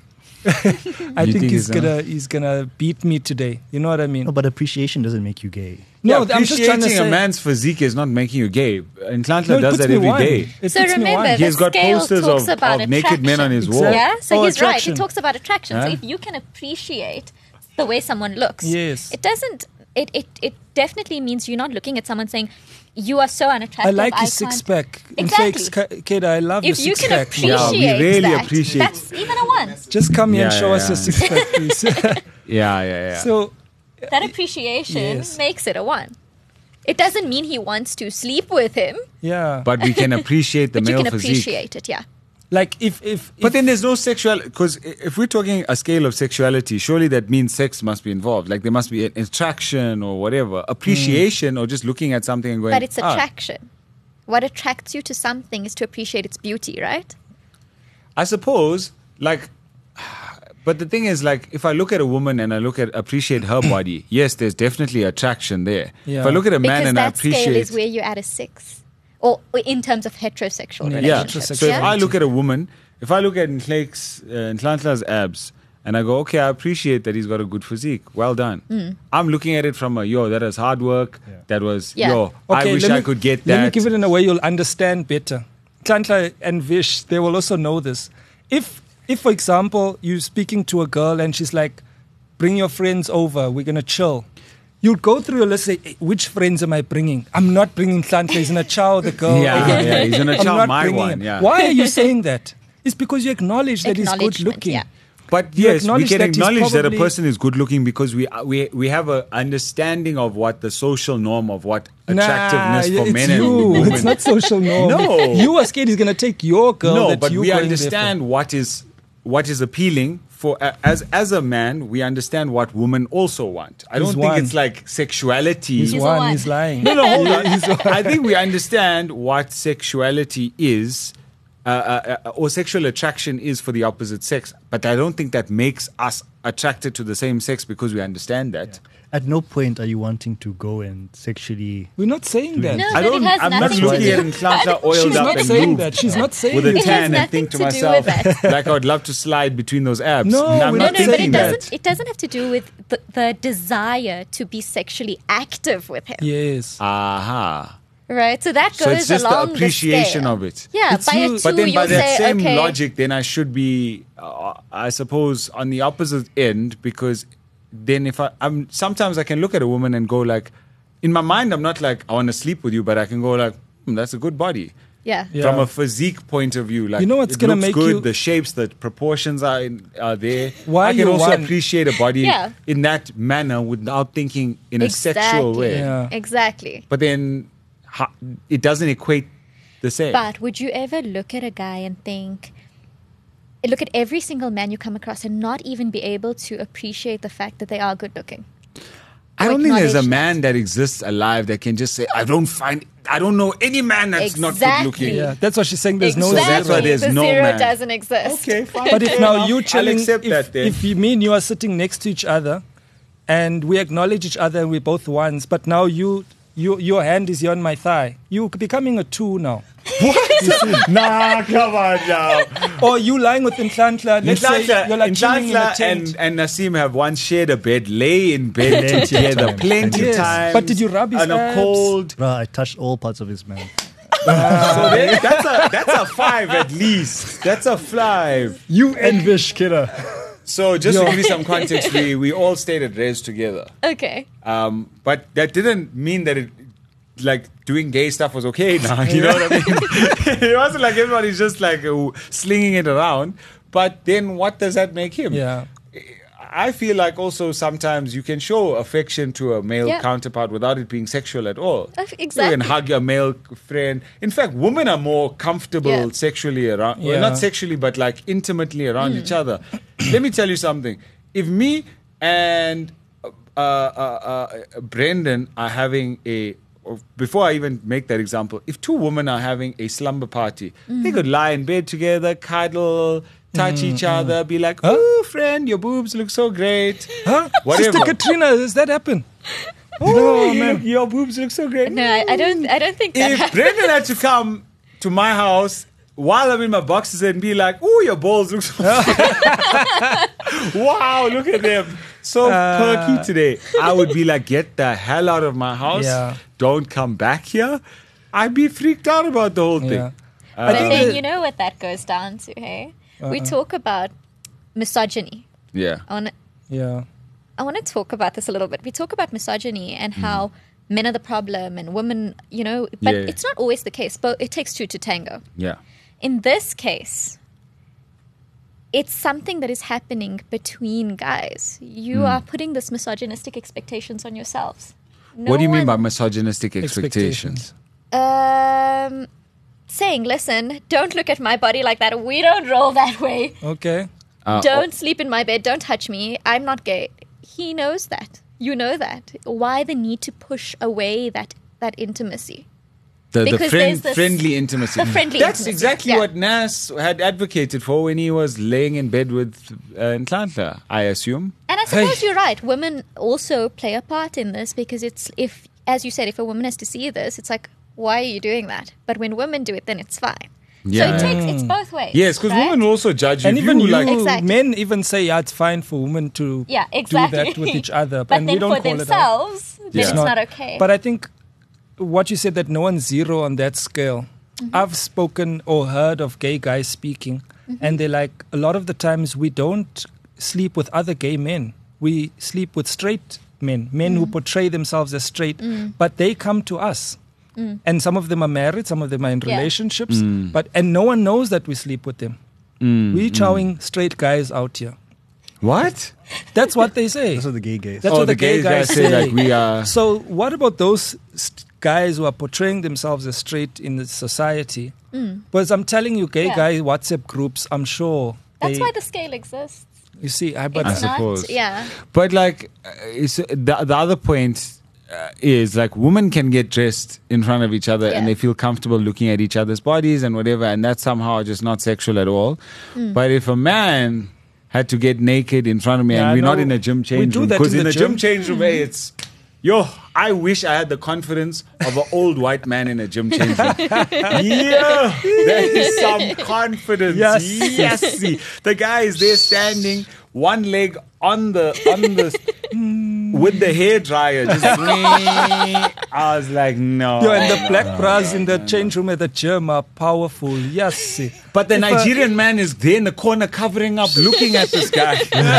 I think he's gonna beat me today. You know what I mean? No, but appreciation doesn't make you gay. No, Yeah, I'm just trying to appreciating say a man's physique is not making you gay. And Tlantla no, it does puts that me every one. day. It So puts me remember, one. He has the got scale posters talks of about naked men on his wall. Exactly. Yeah, so Oh, he's right. attraction. It talks about attraction. So Huh? if you can appreciate the way someone looks, Yes. it doesn't. It definitely means you're not looking at someone saying you are so unattractive. I like your can't-" six pack. In Exactly. fact, Keda, I love your If you six can pack. appreciate Yeah, we really that, appreciate- that's even a 1. Just come here and Yeah, show yeah, us your yeah. six pack, please. Yeah. So That appreciation Yes. makes it a 1. It doesn't mean he wants to sleep with him, yeah, But we can appreciate the but you male can physique. appreciate it. Yeah. like if But then there's no sexual, because if we're talking a scale of sexuality, surely that means sex must be involved. Like there must be an attraction or whatever, appreciation, or just looking at something and going. But it's "Ah." attraction. What attracts you to something is to appreciate its beauty, right? I suppose, like, but the thing is, like, if I look at a woman and I appreciate her body, yes, there's definitely attraction there. Yeah. If I look at a man Because and I that scale appreciate, is where you're at a 6. Or in terms of heterosexual Yeah, yeah. relationships. So if yeah? I look at a woman, if I look at Ntlantla's abs, And I go, okay, I appreciate that he's got a good physique. Well done. I'm looking at it from that was hard work. Yeah. That was, Yeah. I wish I could get that. Let me give it in a way you'll understand better. Tlantla and Vish, they will also know this. If, for example, you're speaking to a girl and she's like, bring your friends over, we're going to chill. You'd go through your list, say, hey, which friends am I bringing? I'm not bringing Tlantla, he's in a chow, the girl. Yeah, he's in a I'm chow, not my bringing one. him. Yeah. Why are you saying that? It's because you acknowledge that he's good Acknowledgement, looking. yeah. But You yes, we acknowledge can that he's acknowledge that a probably- person is good looking because we have an understanding of what the social norm of what attractiveness for it's men you. and women. It's not social norm. No. You are scared he's going to take your girl. No, that but you're we going there understand what is appealing for as a man. We understand what women also want. I He's don't think one. it's like sexuality. He's He's a one. one. He's lying. No, hold on. He's one. I think we understand what sexuality is, or sexual attraction is for the opposite sex. But I don't think that makes us attracted to the same sex because we understand that. At no point are you wanting to go and sexually. We're not saying that. No, I but don't. it has I'm not nothing to looking do- at Nhlahla oiled She's up not and saying moved that. She's not saying with a that. It has tan and nothing think to to do myself, with like I would love to slide between those abs. No, I'm we're No, not not no, but thinking it that. doesn't. It doesn't have to do with the desire to be sexually active with him, Yes. Aha. right? So that goes So it's just the along appreciation scale. of it. Yeah, It's by you- a two, But then by you'll that say, same okay, logic, then I should be, I suppose, on the opposite end, because then if I'm sometimes I can look at a woman and go like, in my mind, I'm not like, I want to sleep with you, but I can go like, that's a good body. yeah. Yeah. From a physique point of view, like You know what's it gonna looks make good, you- the shapes, the proportions are there. Why I can you also want- appreciate a body Yeah. in that manner without thinking in a sexual way. Yeah. Exactly. But then it doesn't equate the same. But would you ever look at a guy and look at every single man you come across and not even be able to appreciate the fact that they are good looking? I don't think there's a acknowledge man that exists alive that can just say, I don't know any man that's not good Exactly. looking. Yeah, that's what she's saying. There's no Exactly. that's why there's the no zero man. doesn't exist. Okay, fine. But if fair now enough. you chilling, I'll accept if, that then. if me and you are sitting next to each other, and we acknowledge each other and we're both ones, but now your hand is here on my thigh, you're becoming a two now. Nah, come on now. Or you lying with Nhlahla, let's say you're like chilling in a Nhlahla tent. and Nasim have once shared a bed, lay in bed Plenty of together times. plenty Yes. of times. But did you rub his on a abs? cold? Bruh, I touched all parts of his man. So then, that's a 5 at least. That's a 5. You and Vish, kidder. So just to give you some context, we all stayed at Res together. Okay. But that didn't mean that it, like, doing gay stuff was okay now. You know what I mean? It wasn't like everybody's just like slinging it around. But then what does that make him? Yeah. I feel like also sometimes you can show affection to a male Yeah. counterpart without it being sexual at all. Exactly. You can hug your male friend. In fact, women are more comfortable Yeah. sexually around, well, Yeah. not sexually, but like intimately around each other. Let me tell you something. If me and Brendan are having before I even make that example, if two women are having a slumber party, they could lie in bed together, cuddle, touch each other, be like, "Ooh, friend, your boobs look so great." Huh? Whatever. Sister Katrina, does that happen? Oh, man, your boobs look so great. No, I don't think that If happens. Brendan had to come to my house while I'm in my boxes and be like, "Ooh, your balls look so wow, look at them, so perky today," I would be like, "Get the hell out of my house! Yeah. Don't come back here." I'd be freaked out about the whole thing. Yeah. But think then that- you know what that goes down to, hey? We talk about misogyny. Yeah. Yeah. I want to talk about this a little bit. We talk about misogyny and how men are the problem and women, but Yeah. it's not always the case. But it takes two to tango. Yeah. In this case, it's something that is happening between guys. You are putting this misogynistic expectations on yourselves. What do you mean by one- misogynistic expectations? saying, listen, don't look at my body like that. We don't roll that way. Okay. Don't sleep in my bed. Don't touch me. I'm not gay. He knows that. You know that. Why the need to push away that intimacy? The Because there's this- friendly intimacy. the friendly That's intimacy, exactly yeah. what Nas had advocated for when he was laying in bed with Nhlahla, I assume. And I suppose you're right. Women also play a part in this because as you said, if a woman has to see this, it's like, why are you doing that? But when women do it, then it's fine. Yeah. So it's both ways. Yes, because right? women will also judge you. And If even you you, like, Exactly. men even say, yeah, it's fine for women to Yeah, exactly. do that with each other. But and then we don't for call it out. themselves, then Yeah. it's not okay. But I think what you said, that no one's zero on that scale. I've spoken or heard of gay guys speaking, and they're like, a lot of the times we don't sleep with other gay men. We sleep with straight men who portray themselves as straight, but they come to us. And some of them are married, some of them are in Yeah. relationships, and no one knows that we sleep with them. We're chowing straight guys out here. what? That's what they say. Those are the gay gays. That's Oh, what the the gay gay guys guys say, say. like, we are- So what about those guys who are portraying themselves as straight in the society? Because I'm telling you, gay Yeah. guy WhatsApp groups, I'm sure. That's they- why the scale exists. you see, I It's suppose. not. Yeah. But like, the other point is like women can get dressed in front of each other Yeah. and they feel comfortable looking at each other's bodies and whatever, and that's somehow just not sexual at all. But if a man had to get naked in front of me Yeah, and we're not no, in a gym we change do room, that because in in the a gym gym. change room, hey, it's I wish I had the confidence of an old white man in a gym change room. Yeah, there is some confidence. Yes. Yes. The guy is there standing, one leg on the with the hair dryer. Just I was like, no. Yo, and the black bras in the change room at the gym are powerful. Yes. But the Nigerian man is there in the corner covering up, looking at this guy.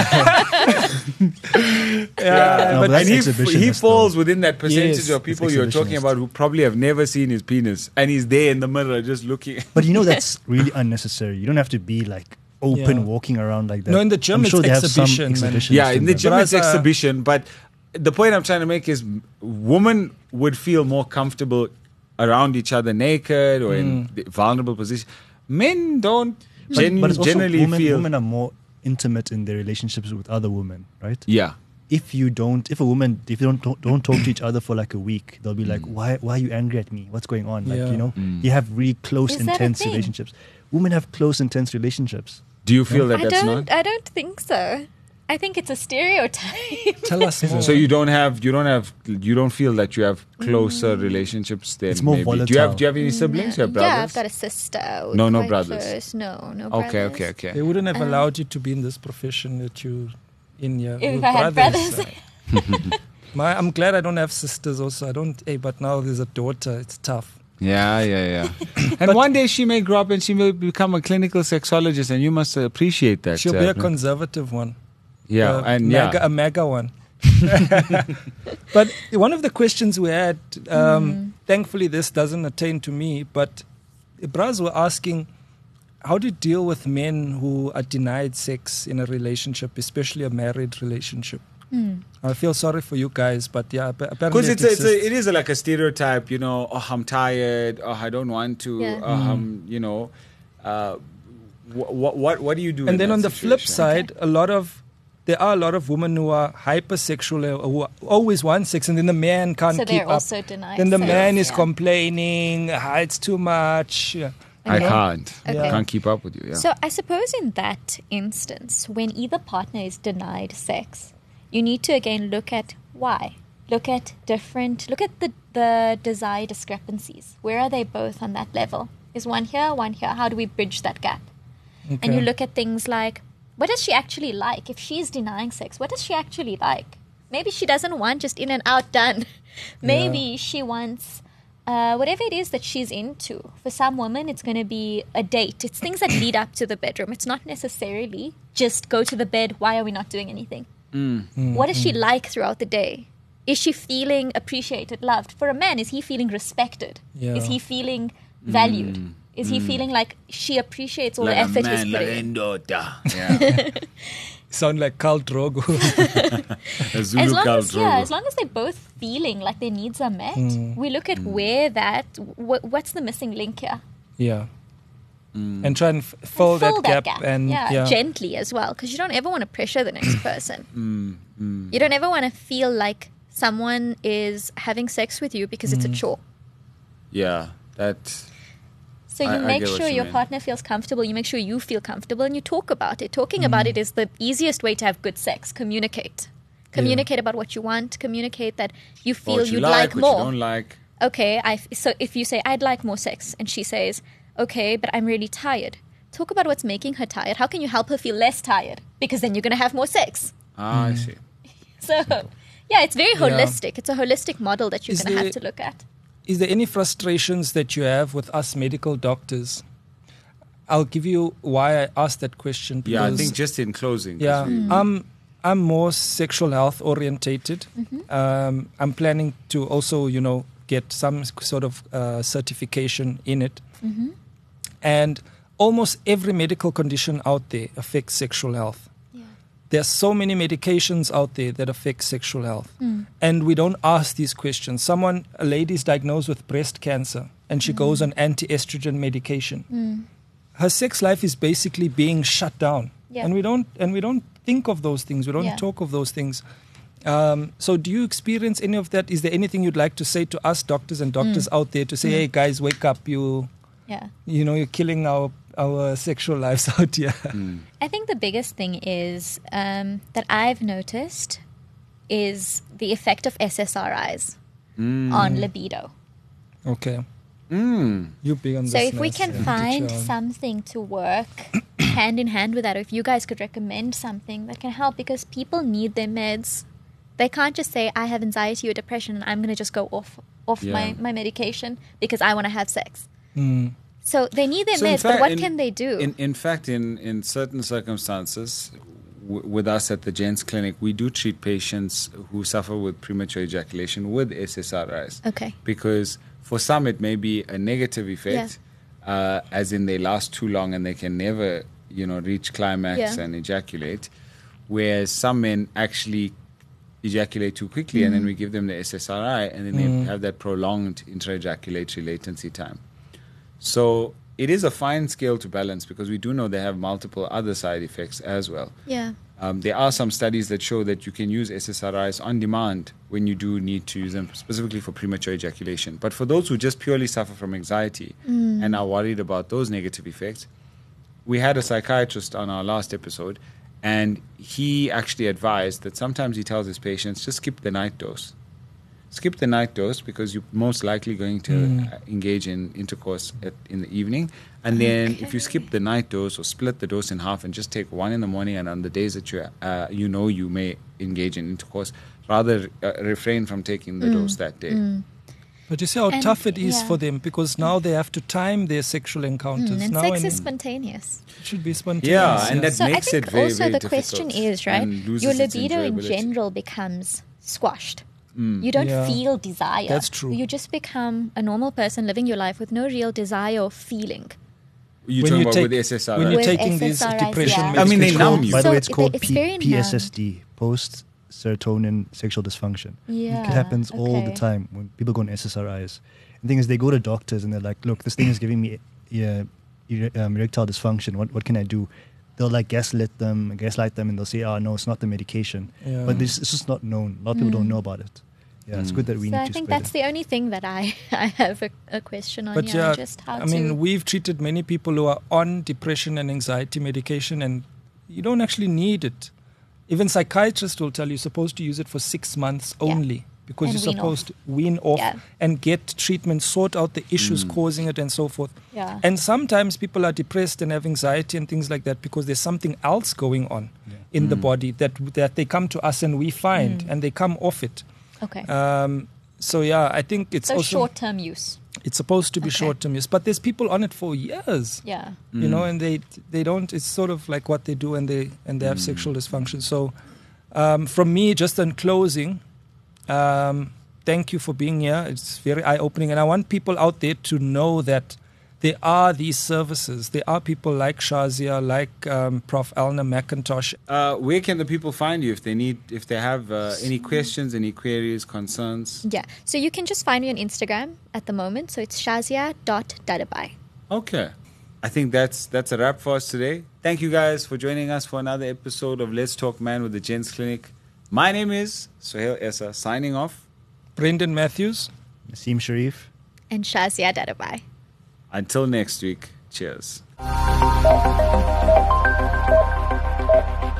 Yeah, No, but but that's And exhibitionist, he falls though. within that percentage Yes, of people it's you're talking exhibitionist. about who probably have never seen his penis. And he's there in the mirror just looking. But you know that's really unnecessary. You don't have to be like open Yeah. walking around like that. No, in the gym I'm sure it's they have some exhibition, man. exhibitions Yeah, in the them. gym it's Bras are- exhibition. But the point I'm trying to make is women would feel more comfortable around each other naked or in the vulnerable position. Men don't But it's also generally feel. women are more intimate in their relationships with other women, right? Yeah. If you don't don't talk to each other for like a week, they'll be like, why are you angry at me? What's going on? Like, Yeah. you know, you have really close, Is that a intense thing? relationships. Women have close, intense relationships. Do you feel that I that's don't. not? I don't think so. I think it's a stereotype. tell us more. So you don't feel that you have closer relationships than It's more maybe. Do you volatile. have any siblings? You have brothers? Yeah, I've got a sister. We're No quite brothers. close. No brothers. Okay. They wouldn't have allowed you to be in this profession that you in here. If with I had brothers. I'm glad I don't have sisters also. I don't, but now there's a daughter. It's tough. Yeah. And one day she may grow up and she may become a clinical sexologist, and you must appreciate that. She'll be a conservative one. yeah, a mega one. But one of the questions we had, thankfully this doesn't attain to me, but Bras were asking, how do you deal with men who are denied sex in a relationship, especially a married relationship? I feel sorry for you guys, but yeah, apparently because it it is like a stereotype, you know. Oh, I'm tired. Oh, I don't want to. Yeah. You know. What do you do? And in then that on the flip situation? side, there are a lot of women who are hypersexual, who always want sex, and then the man can't So keep they're up. also denied Then the sex, man is yeah. complaining, it's too much. Yeah. I Okay. can't. Okay. I can't keep up with you. Yeah. So I suppose in that instance, when either partner is denied sex, you need to again look at why. Look at the desire discrepancies. Where are they both on that level? Is one here, one here? How do we bridge that gap? And you look at things like, what does she actually like? If she's denying sex, what does she actually like? Maybe she doesn't want just in and out done. Maybe she wants whatever it is that she's into. For some women, it's going to be a date. It's things that lead up to the bedroom. It's not necessarily just go to the bed. Why are we not doing anything? What does she like throughout the day? Is she feeling appreciated, loved? For a man, is he feeling respected? Yeah. Is he feeling valued? Is he feeling like she appreciates all the effort he's putting in? Yeah. Sound like Khal Drogo. A Zulu As long Khal as, Drogo. as long as they're both feeling like their needs are met, we look at where what's the missing link here. Yeah. And try and fill that gap. And yeah. Gently as well, because you don't ever want to pressure the next person. You don't ever want to feel like someone is having sex with you because it's a chore. Yeah, that. So you I make get what sure you your mean. partner feels comfortable, you make sure you feel comfortable, and you talk about it. Talking about it is the easiest way to have good sex. Communicate. Communicate about what you want. Communicate that you feel What you you'd like what more. you don't like. Okay, so if you say, I'd like more sex, and she says, Okay, but I'm really tired. Talk about what's making her tired. How can you help her feel less tired? Because then you're going to have more sex. I see. So, yeah, it's very holistic. It's a holistic model that you're Is going to there- have to look at. Is there any frustrations that you have with us medical doctors? I'll give you why I asked that question. Yeah, I because- think just in closing. 'cause Yeah, we- I'm more sexual health orientated. I'm planning to also, get some sort of certification in it. And almost every medical condition out there affects sexual health. Yeah. There's so many medications out there that affect sexual health. And we don't ask these questions. A lady is diagnosed with breast cancer and she goes on anti-estrogen medication. Her sex life is basically being shut down. Yeah. And we don't think of those things. We don't Yeah. talk of those things. So do you experience any of that? Is there anything you'd like to say to us doctors and doctors out there to say, hey guys, wake up, you're killing our sexual lives out here. I think the biggest thing is that I've noticed is the effect of SSRIs on libido. Okay. You big on So this. if we Nas, can yeah. find Teacher. something to work hand in hand with that, or if you guys could recommend something that can help, because people need their meds. They can't just say, I have anxiety or depression and I'm going to just go off Yeah. my medication because I want to have sex. Mm. So they need their So in meds, but fact- what can they do? In fact, in certain circumstances, with us at the Gents Clinic, we do treat patients who suffer with premature ejaculation with SSRIs. Okay. Because for some, it may be a negative effect, as in they last too long and they can never, reach climax Yeah. and ejaculate. Whereas some men actually ejaculate too quickly, and then we give them the SSRI, and then they have that prolonged intra-ejaculatory latency time. So it is a fine scale to balance, because we do know they have multiple other side effects as well. Yeah. There are some studies that show that you can use SSRIs on demand when you do need to use them, specifically for premature ejaculation. But for those who just purely suffer from anxiety and are worried about those negative effects, we had a psychiatrist on our last episode, and he actually advised that sometimes he tells his patients, just skip the night dose. Skip the night dose because you're most likely going to engage in intercourse in the evening. And then if you skip the night dose or split the dose in half and just take one in the morning, and on the days that you may engage in intercourse, rather refrain from taking the dose that day. But you see how And- tough it is yeah. for them, because now they have to time their sexual encounters. And now sex is spontaneous. it should be spontaneous. Yeah, and that So I makes think it very, also very the difficult question is, right, and loses your its libido in enjoyability. general becomes squashed. You don't Yeah. feel desire. That's true. You just become a normal person living your life with no real desire or feeling. You're When talking you about take- with SSRI. when you're With taking these SSRIs, depression yeah. medications. I mean, they It's numb called- you. By the So way, it's called it's very PSSD, post serotonin sexual dysfunction. Yeah, It happens all the okay. time when people go on SSRIs. The thing is, they go to doctors and they're like, "Look, this thing is giving me erectile dysfunction. What can I do?" They'll gaslight them, and they'll say, "Oh no, it's not the medication." Yeah. But it's just not known. A lot of people don't know about it. Yeah, it's good that we So need I to think spread that's it. the only thing that I have a question on. But yeah, yeah, just how I to. mean, we've treated many people who are on depression and anxiety medication, and you don't actually need it. Even psychiatrists will tell you you're supposed to use it for 6 months Yeah. only, because And you're wean supposed off. to wean off Yeah. and get treatment, sort out the issues causing it, and so forth. Yeah. And sometimes people are depressed and have anxiety and things like that because there's something else going on in the body that they come to us and we find, and they come off it. Okay. So yeah, I think it's so also short-term use. it's supposed to be Okay. short-term use, but there's people on it for years. Yeah. And they don't. It's sort of like what they do, and they have sexual dysfunction. So, from me, just in closing, thank you for being here. It's very eye-opening, and I want people out there to know that there are these services. There are people like Shazia, like Prof. Elna McIntosh. Where can the people find you if they have any questions, any queries, concerns? Yeah. So you can just find me on Instagram at the moment. So it's shazia.dadabai. Okay. I think that's a wrap for us today. Thank you guys for joining us for another episode of Let's Talk Man with the Gents Clinic. My name is Sohail Essa, signing off. Brendan Matthews. Naseem Sharif. And Shazia Dadabai. Until next week, cheers.